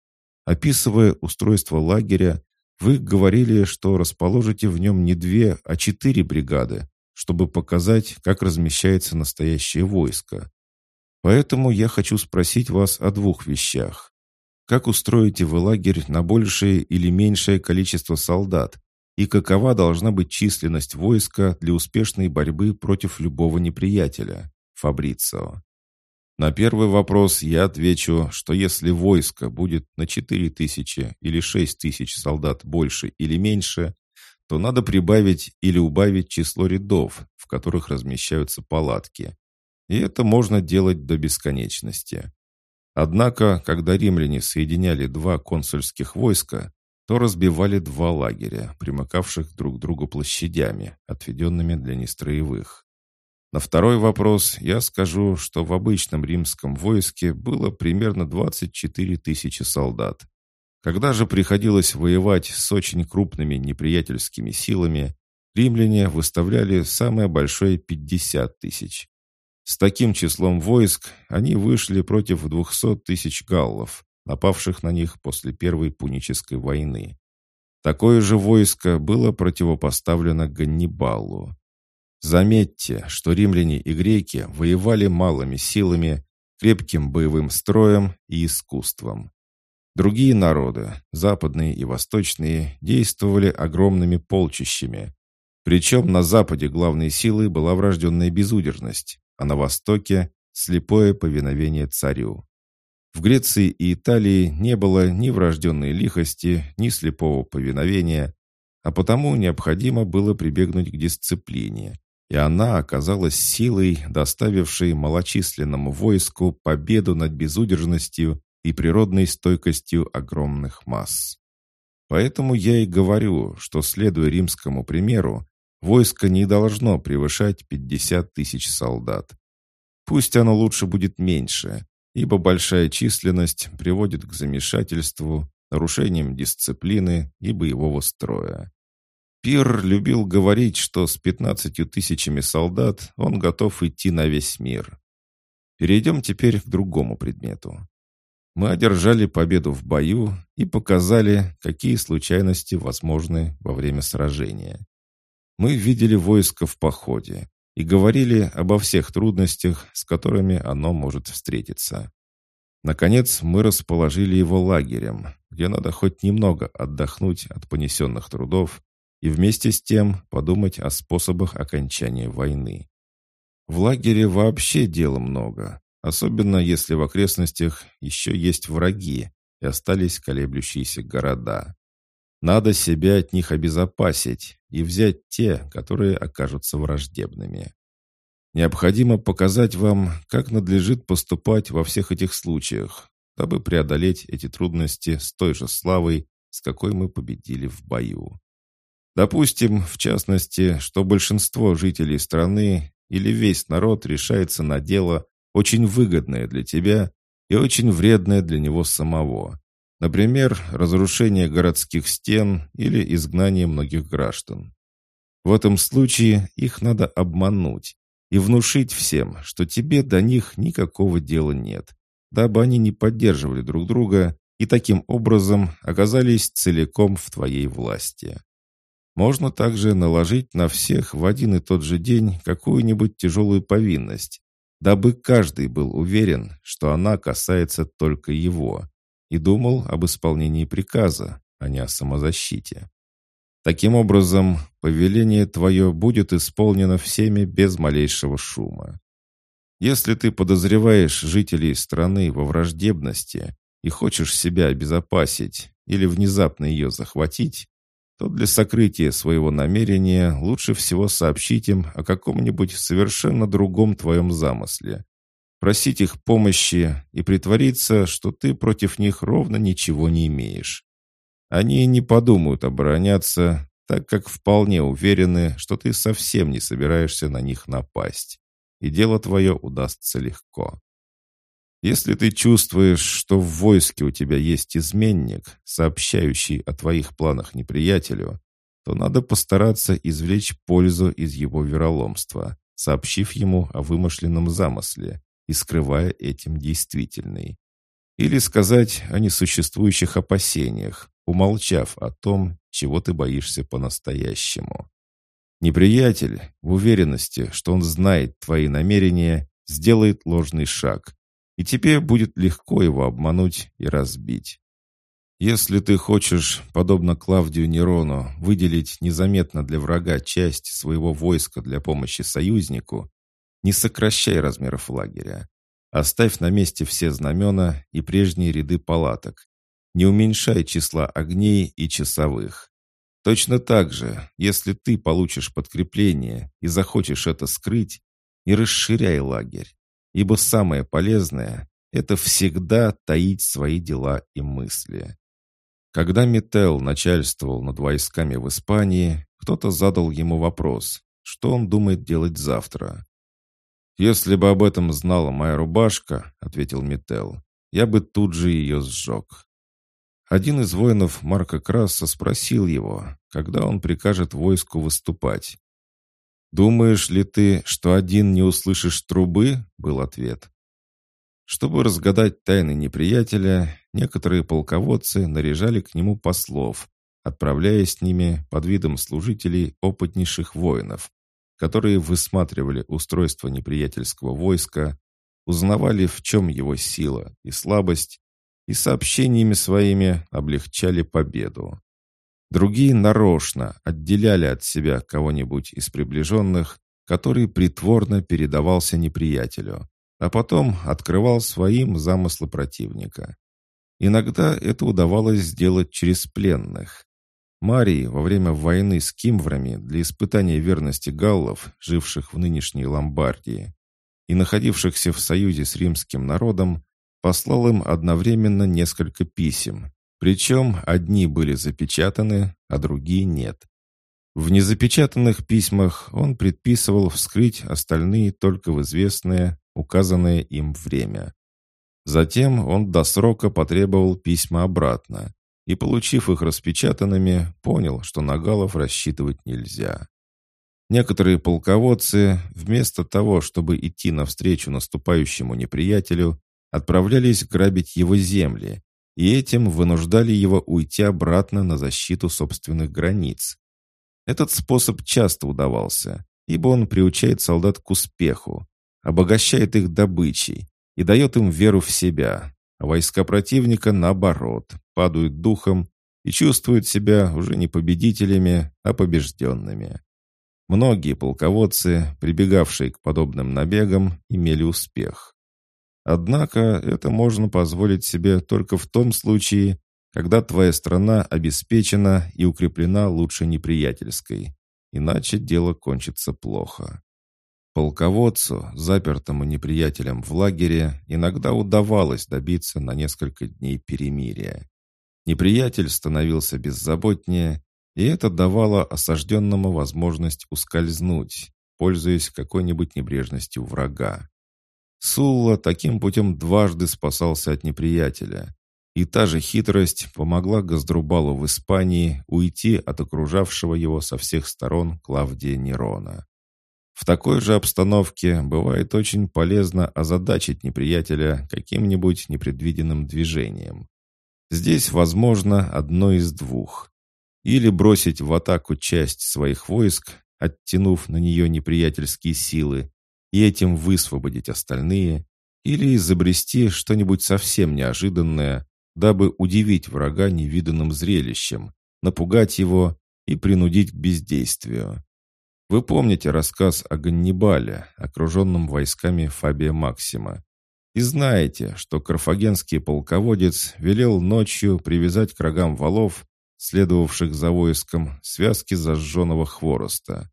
Описывая устройство лагеря, вы говорили, что расположите в нем не две, а четыре бригады, чтобы показать, как размещается настоящее войско. Поэтому я хочу спросить вас о двух вещах. Как устроите вы лагерь на большее или меньшее количество солдат? И какова должна быть численность войска для успешной борьбы против любого неприятеля? Фабрицио. На первый вопрос я отвечу, что если войско будет на четыре тысячи или шесть тысяч солдат больше или меньше, то надо прибавить или убавить число рядов, в которых размещаются палатки. И это можно делать до бесконечности. Однако, когда римляне соединяли два консульских войска, то разбивали два лагеря, примыкавших друг к другу площадями, отведенными для нестроевых. На второй вопрос я скажу, что в обычном римском войске было примерно двадцать четыре тысячи солдат. Когда же приходилось воевать с очень крупными неприятельскими силами, римляне выставляли самое большое пятьдесят тысяч. С таким числом войск они вышли против двухсот тысяч галлов, напавших на них после Первой Пунической войны. Такое же войско было противопоставлено Ганнибалу. Заметьте, что римляне и греки воевали малыми силами, крепким боевым строем и искусством. Другие народы, западные и восточные, действовали огромными полчищами. Причем на западе главной силой была врожденная безудержность, а на востоке – слепое повиновение царю. В Греции и Италии не было ни врожденной лихости, ни слепого повиновения, а потому необходимо было прибегнуть к дисциплине, и она оказалась силой, доставившей малочисленному войску победу над безудержностью и природной стойкостью огромных масс. Поэтому я и говорю, что, следуя римскому примеру, войско не должно превышать пятьдесят тысяч солдат. Пусть оно лучше будет меньше, ибо большая численность приводит к замешательству, нарушениям дисциплины и боевого строя. Пир любил говорить, что с пятнадцатью тысячами солдат он готов идти на весь мир. Перейдем теперь к другому предмету. Мы одержали победу в бою и показали, какие случайности возможны во время сражения. Мы видели войско в походе и говорили обо всех трудностях, с которыми оно может встретиться. Наконец, мы расположили его лагерем, где надо хоть немного отдохнуть от понесенных трудов и вместе с тем подумать о способах окончания войны. В лагере вообще дела много, особенно если в окрестностях еще есть враги и остались колеблющиеся города. Надо себя от них обезопасить и взять те, которые окажутся враждебными. Необходимо показать вам, как надлежит поступать во всех этих случаях, дабы преодолеть эти трудности с той же славой, с какой мы победили в бою. Допустим, в частности, что большинство жителей страны или весь народ решается на дело, очень выгодное для тебя и очень вредное для него самого. Например, разрушение городских стен или изгнание многих граждан. В этом случае их надо обмануть и внушить всем, что тебе до них никакого дела нет, дабы они не поддерживали друг друга и таким образом оказались целиком в твоей власти. Можно также наложить на всех в один и тот же день какую-нибудь тяжелую повинность, дабы каждый был уверен, что она касается только его, и думал об исполнении приказа, а не о самозащите. Таким образом, повеление твое будет исполнено всеми без малейшего шума. Если ты подозреваешь жителей страны во враждебности и хочешь себя обезопасить или внезапно ее захватить, то для сокрытия своего намерения лучше всего сообщить им о каком-нибудь совершенно другом твоем замысле, просить их помощи и притвориться, что ты против них ровно ничего не имеешь. Они не подумают обороняться, так как вполне уверены, что ты совсем не собираешься на них напасть, и дело твое удастся легко. Если ты чувствуешь, что в войске у тебя есть изменник, сообщающий о твоих планах неприятелю, то надо постараться извлечь пользу из его вероломства, сообщив ему о вымышленном замысле и скрывая этим действительный. Или сказать о несуществующих опасениях, умолчав о том, чего ты боишься по-настоящему. Неприятель, в уверенности, что он знает твои намерения, сделает ложный шаг, и тебе будет легко его обмануть и разбить. Если ты хочешь, подобно Клавдию Нерону, выделить незаметно для врага часть своего войска для помощи союзнику, не сокращай размеров лагеря. Оставь на месте все знамена и прежние ряды палаток. Не уменьшай числа огней и часовых. Точно так же, если ты получишь подкрепление и захочешь это скрыть, не расширяй лагерь, ибо самое полезное – это всегда таить свои дела и мысли. Когда Метел начальствовал над войсками в Испании, кто-то задал ему вопрос, что он думает делать завтра. «Если бы об этом знала моя рубашка, — ответил Метел, — я бы тут же ее сжег». Один из воинов Марка Краса спросил его, когда он прикажет войску выступать. «Думаешь ли ты, что один не услышишь трубы?» — был ответ. Чтобы разгадать тайны неприятеля, некоторые полководцы наряжали к нему послов, отправляя с ними под видом служителей опытнейших воинов, которые высматривали устройство неприятельского войска, узнавали, в чем его сила и слабость, и сообщениями своими облегчали победу. Другие нарочно отделяли от себя кого-нибудь из приближенных, который притворно передавался неприятелю, а потом открывал своим замыслы противника. Иногда это удавалось сделать через пленных. Марий во время войны с кимврами для испытания верности галлов, живших в нынешней Ломбардии, и находившихся в союзе с римским народом, послал им одновременно несколько писем, причем одни были запечатаны, а другие нет. В незапечатанных письмах он предписывал вскрыть остальные только в известное, указанное им время. Затем он до срока потребовал письма обратно и, получив их распечатанными, понял, что на галлов рассчитывать нельзя. Некоторые полководцы, вместо того, чтобы идти навстречу наступающему неприятелю, отправлялись грабить его земли, и этим вынуждали его уйти обратно на защиту собственных границ. Этот способ часто удавался, ибо он приучает солдат к успеху, обогащает их добычей и дает им веру в себя, а войска противника, наоборот, падают духом и чувствуют себя уже не победителями, а побежденными. Многие полководцы, прибегавшие к подобным набегам, имели успех. Однако это можно позволить себе только в том случае, когда твоя страна обеспечена и укреплена лучше неприятельской, иначе дело кончится плохо. Полководцу, запертому неприятелем в лагере, иногда удавалось добиться на несколько дней перемирия. Неприятель становился беззаботнее, и это давало осажденному возможность ускользнуть, пользуясь какой-нибудь небрежностью врага. Сулла таким путем дважды спасался от неприятеля, и та же хитрость помогла Газдрубалу в Испании уйти от окружавшего его со всех сторон Клавдия Нерона. В такой же обстановке бывает очень полезно озадачить неприятеля каким-нибудь непредвиденным движением. Здесь возможно одно из двух. Или бросить в атаку часть своих войск, оттянув на нее неприятельские силы, и этим высвободить остальные, или изобрести что-нибудь совсем неожиданное, дабы удивить врага невиданным зрелищем, напугать его и принудить к бездействию. Вы помните рассказ о Ганнибале, окруженном войсками Фабия Максима, и знаете, что карфагенский полководец велел ночью привязать к рогам валов, следовавших за войском, связки зажженного хвороста.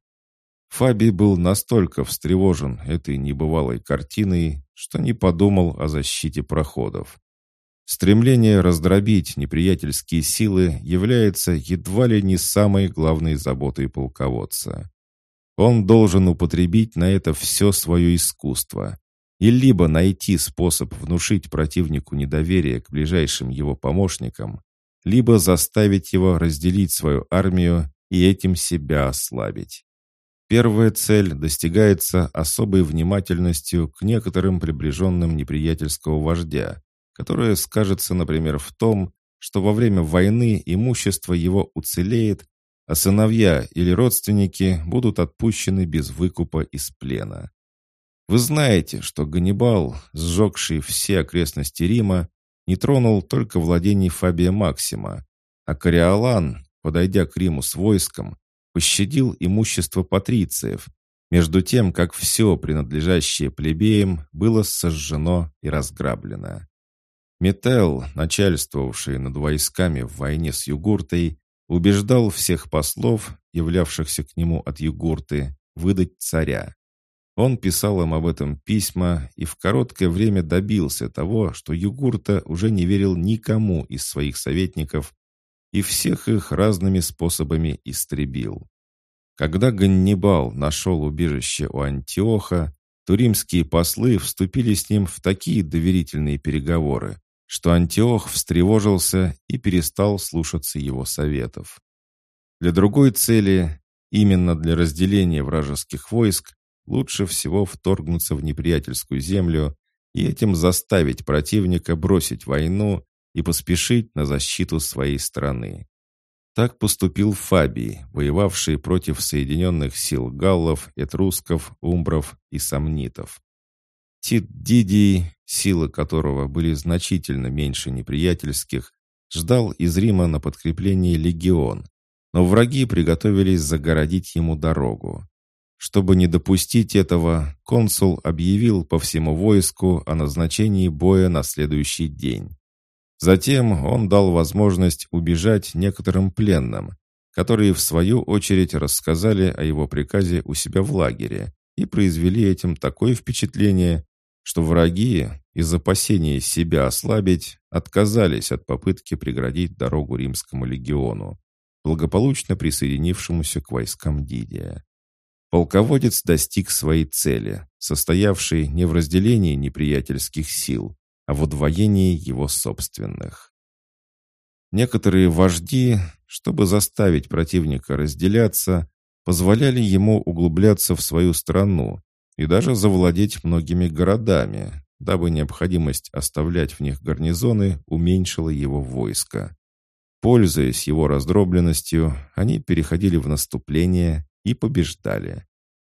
Фабий был настолько встревожен этой небывалой картиной, что не подумал о защите проходов. Стремление раздробить неприятельские силы является едва ли не самой главной заботой полководца. Он должен употребить на это все свое искусство и либо найти способ внушить противнику недоверие к ближайшим его помощникам, либо заставить его разделить свою армию и этим себя ослабить. Первая цель достигается особой внимательностью к некоторым приближенным неприятельского вождя, которая скажется, например, в том, что во время войны имущество его уцелеет, а сыновья или родственники будут отпущены без выкупа из плена. Вы знаете, что Ганнибал, сжегший все окрестности Рима, не тронул только владений Фабия Максима, а Кориолан, подойдя к Риму с войском, пощадил имущество патрициев, между тем, как все принадлежащее плебеям было сожжено и разграблено. Метел, начальствовавший над войсками в войне с Югуртой, убеждал всех послов, являвшихся к нему от Югурты, выдать царя. Он писал им об этом письма и в короткое время добился того, что Югурта уже не верил никому из своих советников и всех их разными способами истребил. Когда Ганнибал нашел убежище у Антиоха, то римские послы вступили с ним в такие доверительные переговоры, что Антиох встревожился и перестал слушаться его советов. Для другой цели, именно для разделения вражеских войск, лучше всего вторгнуться в неприятельскую землю и этим заставить противника бросить войну и поспешить на защиту своей страны. Так поступил Фабий, воевавший против соединенных сил галлов, этрусков, умбров и сомнитов. Тит Дидий, силы которого были значительно меньше неприятельских, ждал из Рима на подкрепление легион, но враги приготовились загородить ему дорогу. Чтобы не допустить этого, консул объявил по всему войску о назначении боя на следующий день. Затем он дал возможность убежать некоторым пленным, которые в свою очередь рассказали о его приказе у себя в лагере и произвели этим такое впечатление, что враги, из опасения себя ослабить, отказались от попытки преградить дорогу римскому легиону, благополучно присоединившемуся к войскам Дидия. Полководец достиг своей цели, состоявшей не в разделении неприятельских сил, а в удвоении его собственных. Некоторые вожди, чтобы заставить противника разделяться, позволяли ему углубляться в свою страну и даже завладеть многими городами, дабы необходимость оставлять в них гарнизоны уменьшила его войско. Пользуясь его раздробленностью, они переходили в наступление и побеждали.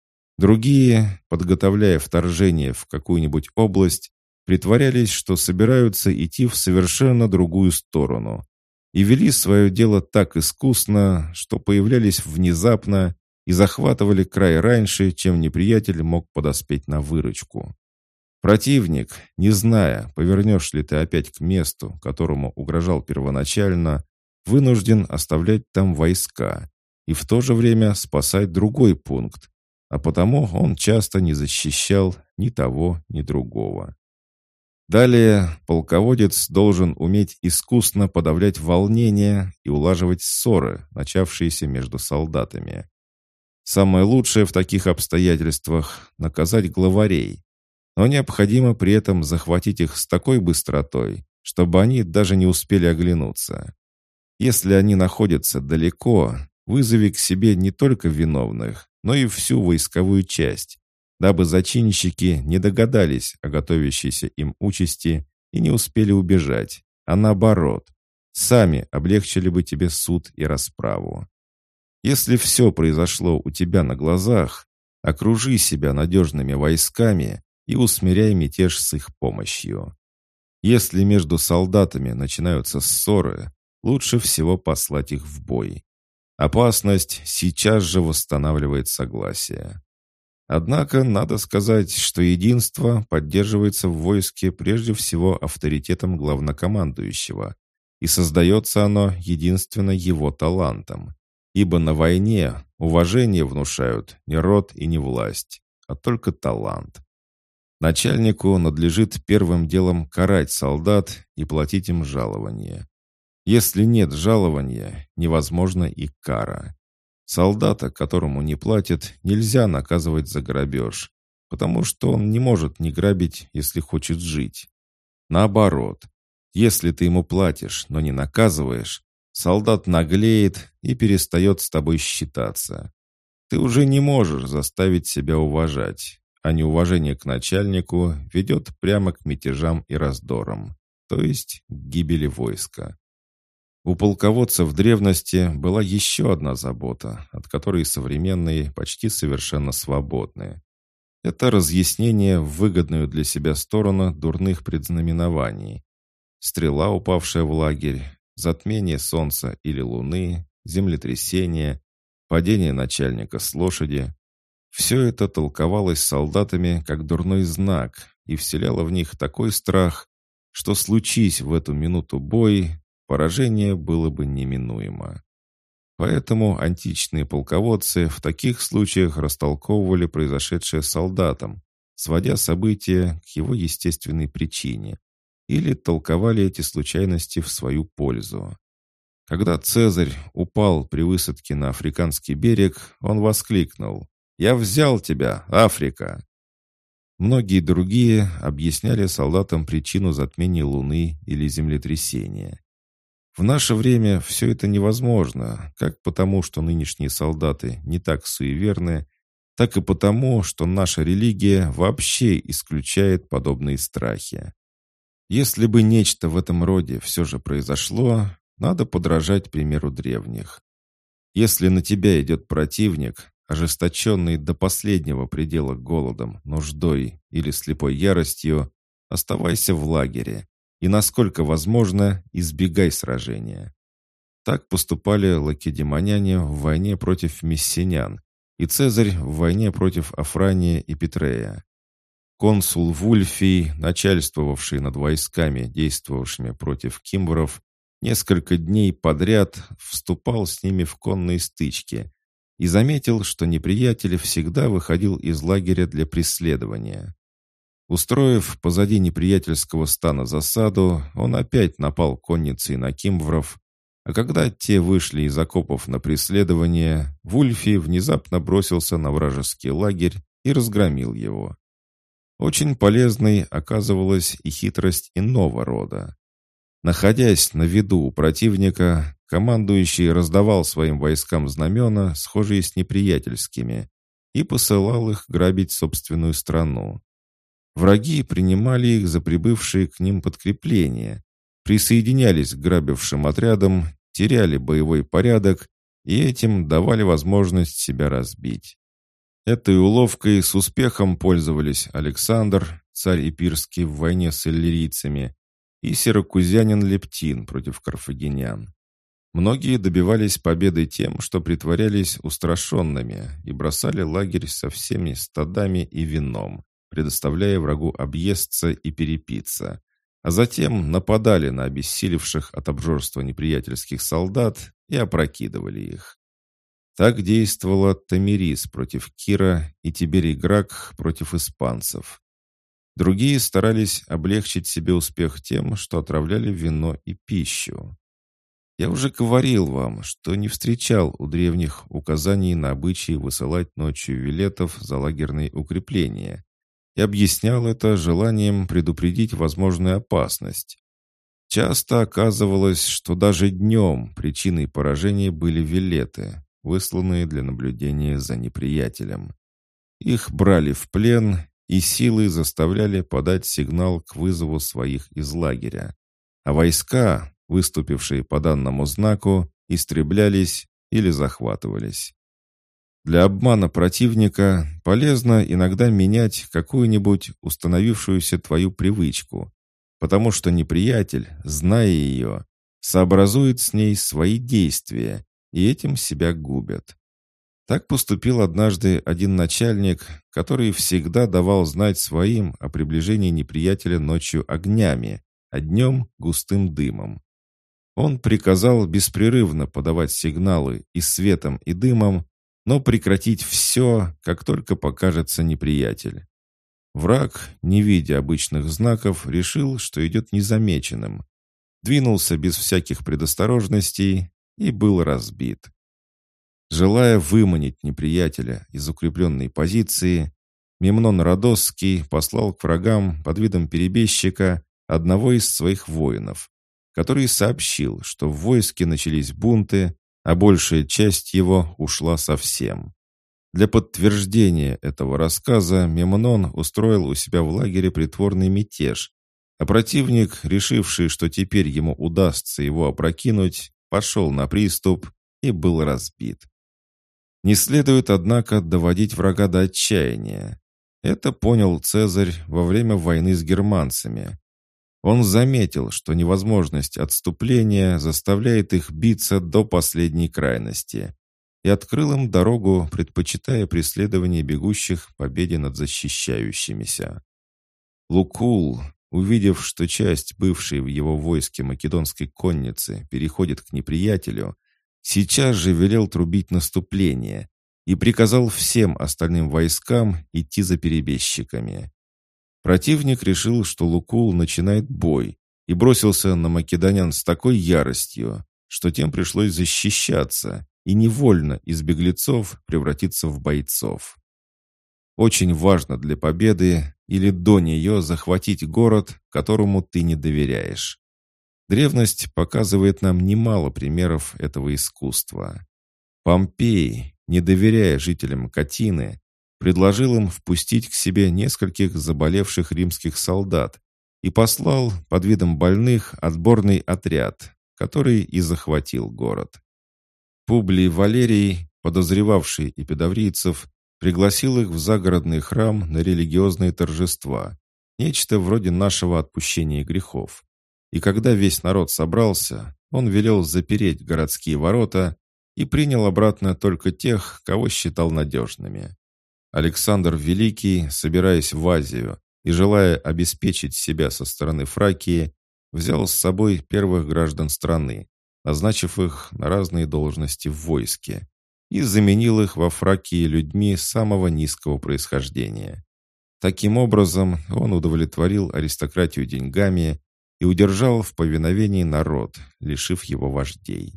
Другие, подготовляя вторжение в какую-нибудь область, притворялись, что собираются идти в совершенно другую сторону, и вели свое дело так искусно, что появлялись внезапно и захватывали край раньше, чем неприятель мог подоспеть на выручку. Противник, не зная, повернешь ли ты опять к месту, которому угрожал первоначально, вынужден оставлять там войска и в то же время спасать другой пункт, а потому он часто не защищал ни того, ни другого. Далее полководец должен уметь искусно подавлять волнения и улаживать ссоры, начавшиеся между солдатами. Самое лучшее в таких обстоятельствах – наказать главарей, но необходимо при этом захватить их с такой быстротой, чтобы они даже не успели оглянуться. Если они находятся далеко, вызови к себе не только виновных, но и всю войсковую часть, дабы зачинщики не догадались о готовящейся им участи и не успели убежать, а наоборот, сами облегчили бы тебе суд и расправу. Если все произошло у тебя на глазах, окружи себя надежными войсками и усмиряй мятеж с их помощью. Если между солдатами начинаются ссоры, лучше всего послать их в бой. Опасность сейчас же восстанавливает согласие. Однако надо сказать, что единство поддерживается в войске прежде всего авторитетом главнокомандующего, и создается оно единственно его талантом, ибо на войне уважение внушают не род и не власть, а только талант. Начальнику надлежит первым делом карать солдат и платить им жалование. Если нет жалования, невозможна и кара. Солдата, которому не платят, нельзя наказывать за грабеж, потому что он не может не грабить, если хочет жить. Наоборот, если ты ему платишь, но не наказываешь, солдат наглеет и перестает с тобой считаться. Ты уже не можешь заставить себя уважать, а неуважение к начальнику ведет прямо к мятежам и раздорам, то есть к гибели войска. У полководцев древности была еще одна забота, от которой современные почти совершенно свободны. Это разъяснение в выгодную для себя сторону дурных предзнаменований. Стрела, упавшая в лагерь, затмение солнца или луны, землетрясение, падение начальника с лошади. Все это толковалось солдатами как дурной знак и вселяло в них такой страх, что случись в эту минуту бой, поражение было бы неминуемо. Поэтому античные полководцы в таких случаях растолковывали произошедшее солдатам, сводя события к его естественной причине, или толковали эти случайности в свою пользу. Когда Цезарь упал при высадке на африканский берег, он воскликнул: «Я взял тебя, Африка!» Многие другие объясняли солдатам причину затмения Луны или землетрясения. В наше время все это невозможно, как потому, что нынешние солдаты не так суеверны, так и потому, что наша религия вообще исключает подобные страхи. Если бы нечто в этом роде все же произошло, надо подражать примеру древних. Если на тебя идет противник, ожесточенный до последнего предела голодом, нуждой или слепой яростью, оставайся в лагере и, насколько возможно, избегай сражения. Так поступали лакедемоняне в войне против мессинян и Цезарь в войне против Афрания и Петрея. Консул Вульфий, начальствовавший над войсками, действовавшими против кимвров, несколько дней подряд вступал с ними в конные стычки и заметил, что неприятель всегда выходил из лагеря для преследования. Устроив позади неприятельского стана засаду, он опять напал конницей на кимвров, а когда те вышли из окопов на преследование, Вульфий внезапно бросился на вражеский лагерь и разгромил его. Очень полезной оказывалась и хитрость иного рода. Находясь на виду у противника, командующий раздавал своим войскам знамена, схожие с неприятельскими, и посылал их грабить собственную страну. Враги принимали их за прибывшие к ним подкрепления, присоединялись к грабившим отрядам, теряли боевой порядок и этим давали возможность себя разбить. Этой уловкой с успехом пользовались Александр, царь Эпирский в войне с иллирийцами, и сиракузянин Лептин против карфагенян. Многие добивались победы тем, что притворялись устрашенными и бросали лагерь со всеми стадами и вином, предоставляя врагу объесться и перепиться, а затем нападали на обессилевших от обжорства неприятельских солдат и опрокидывали их. Так действовала Томирис против Кира и Тиберий Гракх против испанцев. Другие старались облегчить себе успех тем, что отравляли вино и пищу. Я уже говорил вам, что не встречал у древних указаний на обычай высылать ночью вилетов за лагерные укрепления, и объяснял это желанием предупредить возможную опасность. Часто оказывалось, что даже днем причиной поражения были вилеты, высланные для наблюдения за неприятелем. Их брали в плен и силой заставляли подать сигнал к вызову своих из лагеря, а войска, выступившие по данному знаку, истреблялись или захватывались. Для обмана противника полезно иногда менять какую-нибудь установившуюся твою привычку, потому что неприятель, зная ее, сообразует с ней свои действия и этим себя губит. Так поступил однажды один начальник, который всегда давал знать своим о приближении неприятеля ночью огнями, а днем густым дымом. Он приказал беспрерывно подавать сигналы и светом, и дымом, но прекратить все, как только покажется неприятель. Враг, не видя обычных знаков, решил, что идет незамеченным. Двинулся без всяких предосторожностей и был разбит. Желая выманить неприятеля из укрепленной позиции, Мемнон Родосский послал к врагам под видом перебежчика одного из своих воинов, который сообщил, что в войске начались бунты, а большая часть его ушла совсем. Для подтверждения этого рассказа Мемнон устроил у себя в лагере притворный мятеж, а противник, решивший, что теперь ему удастся его опрокинуть, пошел на приступ и был разбит. Не следует, однако, доводить врага до отчаяния. Это понял Цезарь во время войны с германцами. Он заметил, что невозможность отступления заставляет их биться до последней крайности, и открыл им дорогу, предпочитая преследование бегущих победе над защищающимися. Лукул, увидев, что часть бывшей в его войске македонской конницы переходит к неприятелю, сейчас же велел трубить наступление и приказал всем остальным войскам идти за перебежчиками. Противник решил, что Лукул начинает бой, и бросился на македонян с такой яростью, что тем пришлось защищаться и невольно из беглецов превратиться в бойцов. Очень важно для победы или до нее захватить город, которому ты не доверяешь. Древность показывает нам немало примеров этого искусства. Помпей, не доверяя жителям Катины, предложил им впустить к себе нескольких заболевших римских солдат и послал под видом больных отборный отряд, который и захватил город. Публий Валерий, подозревавший эпидаврийцев, пригласил их в загородный храм на религиозные торжества, нечто вроде нашего отпущения грехов. И когда весь народ собрался, он велел запереть городские ворота и принял обратно только тех, кого считал надежными. Александр Великий, собираясь в Азию и желая обеспечить себя со стороны Фракии, взял с собой первых граждан страны, назначив их на разные должности в войске, и заменил их во Фракии людьми самого низкого происхождения. Таким образом, он удовлетворил аристократию деньгами и удержал в повиновении народ, лишив его вождей.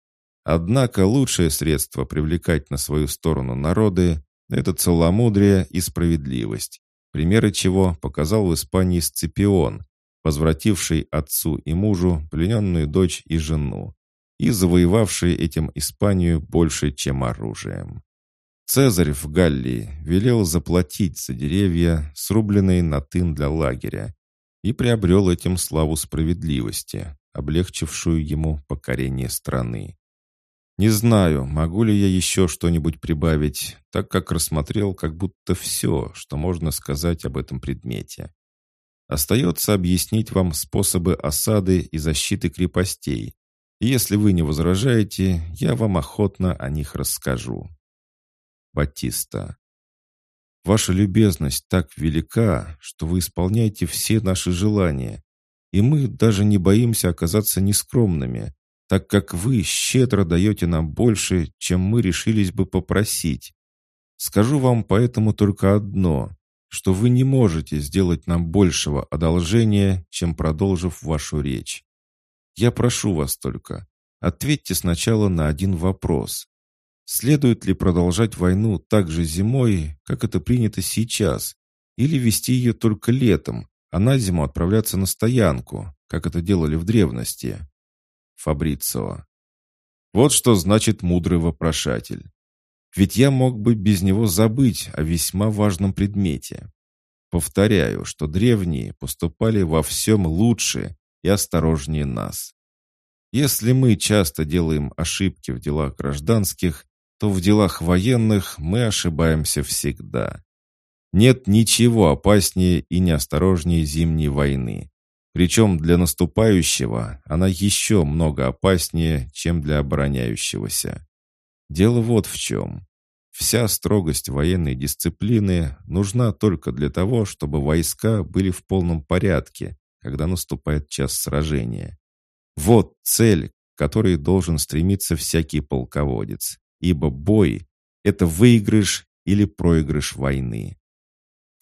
Однако лучшее средство привлекать на свою сторону народы – это целомудрие и справедливость, примеры чего показал в Испании Сципион, возвративший отцу и мужу плененную дочь и жену, и завоевавший этим Испанию больше, чем оружием. Цезарь в Галлии велел заплатить за деревья, срубленные на тын для лагеря, и приобрел этим славу справедливости, облегчившую ему покорение страны. Не знаю, могу ли я еще что-нибудь прибавить, так как рассмотрел как будто все, что можно сказать об этом предмете. Остается объяснить вам способы осады и защиты крепостей, и если вы не возражаете, я вам охотно о них расскажу. Батиста. Ваша любезность так велика, что вы исполняете все наши желания, и мы даже не боимся оказаться нескромными, так как вы щедро даете нам больше, чем мы решились бы попросить. Скажу вам поэтому только одно, что вы не можете сделать нам большего одолжения, чем продолжив вашу речь. Я прошу вас только, ответьте сначала на один вопрос. Следует ли продолжать войну так же зимой, как это принято сейчас, или вести ее только летом, а на зиму отправляться на стоянку, как это делали в древности? Фабрицио. Вот что значит мудрый вопрошатель. Ведь я мог бы без него забыть о весьма важном предмете. Повторяю, что древние поступали во всем лучше и осторожнее нас. Если мы часто делаем ошибки в делах гражданских, то в делах военных мы ошибаемся всегда. Нет ничего опаснее и неосторожнее зимней войны. Причем для наступающего она еще много опаснее, чем для обороняющегося. Дело вот в чем. Вся строгость военной дисциплины нужна только для того, чтобы войска были в полном порядке, когда наступает час сражения. Вот цель, к которой должен стремиться всякий полководец, ибо бой – это выигрыш или проигрыш войны.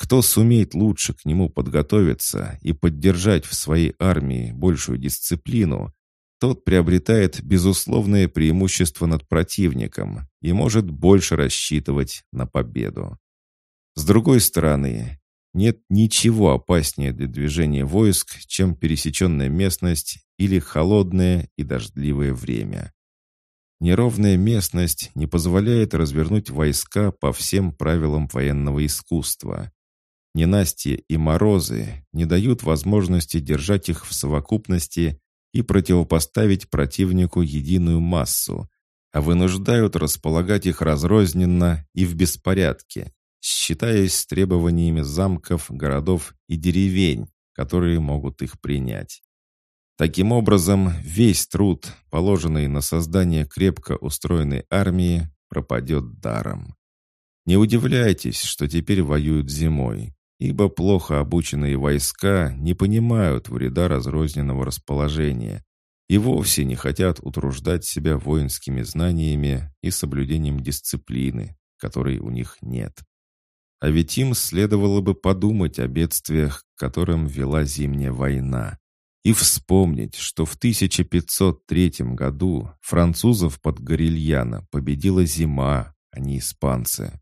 Кто сумеет лучше к нему подготовиться и поддержать в своей армии большую дисциплину, тот приобретает безусловное преимущество над противником и может больше рассчитывать на победу. С другой стороны, нет ничего опаснее для движения войск, чем пересеченная местность или холодное и дождливое время. Неровная местность не позволяет развернуть войска по всем правилам военного искусства. Ненастья и морозы не дают возможности держать их в совокупности и противопоставить противнику единую массу, а вынуждают располагать их разрозненно и в беспорядке, считаясь с требованиями замков, городов и деревень, которые могут их принять. Таким образом, весь труд, положенный на создание крепко устроенной армии, пропадет даром. Не удивляйтесь, что теперь воюют зимой, ибо плохо обученные войска не понимают вреда разрозненного расположения и вовсе не хотят утруждать себя воинскими знаниями и соблюдением дисциплины, которой у них нет. А ведь им следовало бы подумать о бедствиях, к которым вела Зимняя война, и вспомнить, что в тысяча пятьсот третьем году французов под Горильяно победила зима, а не испанцы.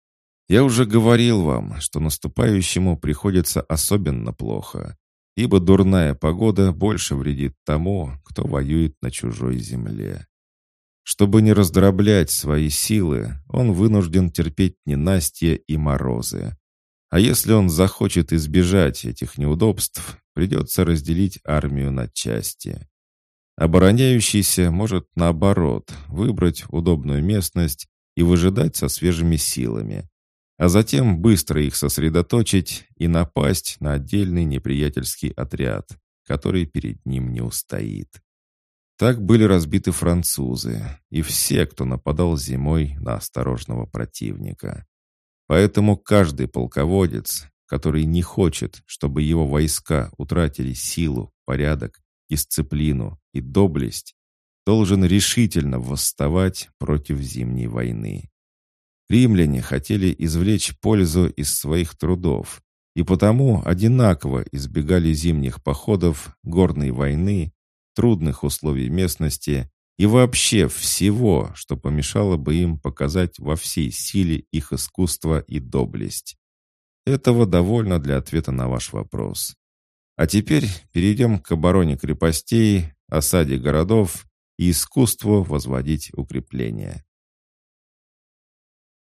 Я уже говорил вам, что наступающему приходится особенно плохо, ибо дурная погода больше вредит тому, кто воюет на чужой земле. Чтобы не раздроблять свои силы, он вынужден терпеть ненастья и морозы. А если он захочет избежать этих неудобств, придется разделить армию на части. Обороняющийся может, наоборот, выбрать удобную местность и выжидать со свежими силами, а затем быстро их сосредоточить и напасть на отдельный неприятельский отряд, который перед ним не устоит. Так были разбиты французы и все, кто нападал зимой на осторожного противника. Поэтому каждый полководец, который не хочет, чтобы его войска утратили силу, порядок, дисциплину и доблесть, должен решительно восставать против Зимней войны. Римляне хотели извлечь пользу из своих трудов, и потому одинаково избегали зимних походов, горной войны, трудных условий местности и вообще всего, что помешало бы им показать во всей силе их искусство и доблесть. Этого довольно для ответа на ваш вопрос. А теперь перейдем к обороне крепостей, осаде городов и искусству возводить укрепления.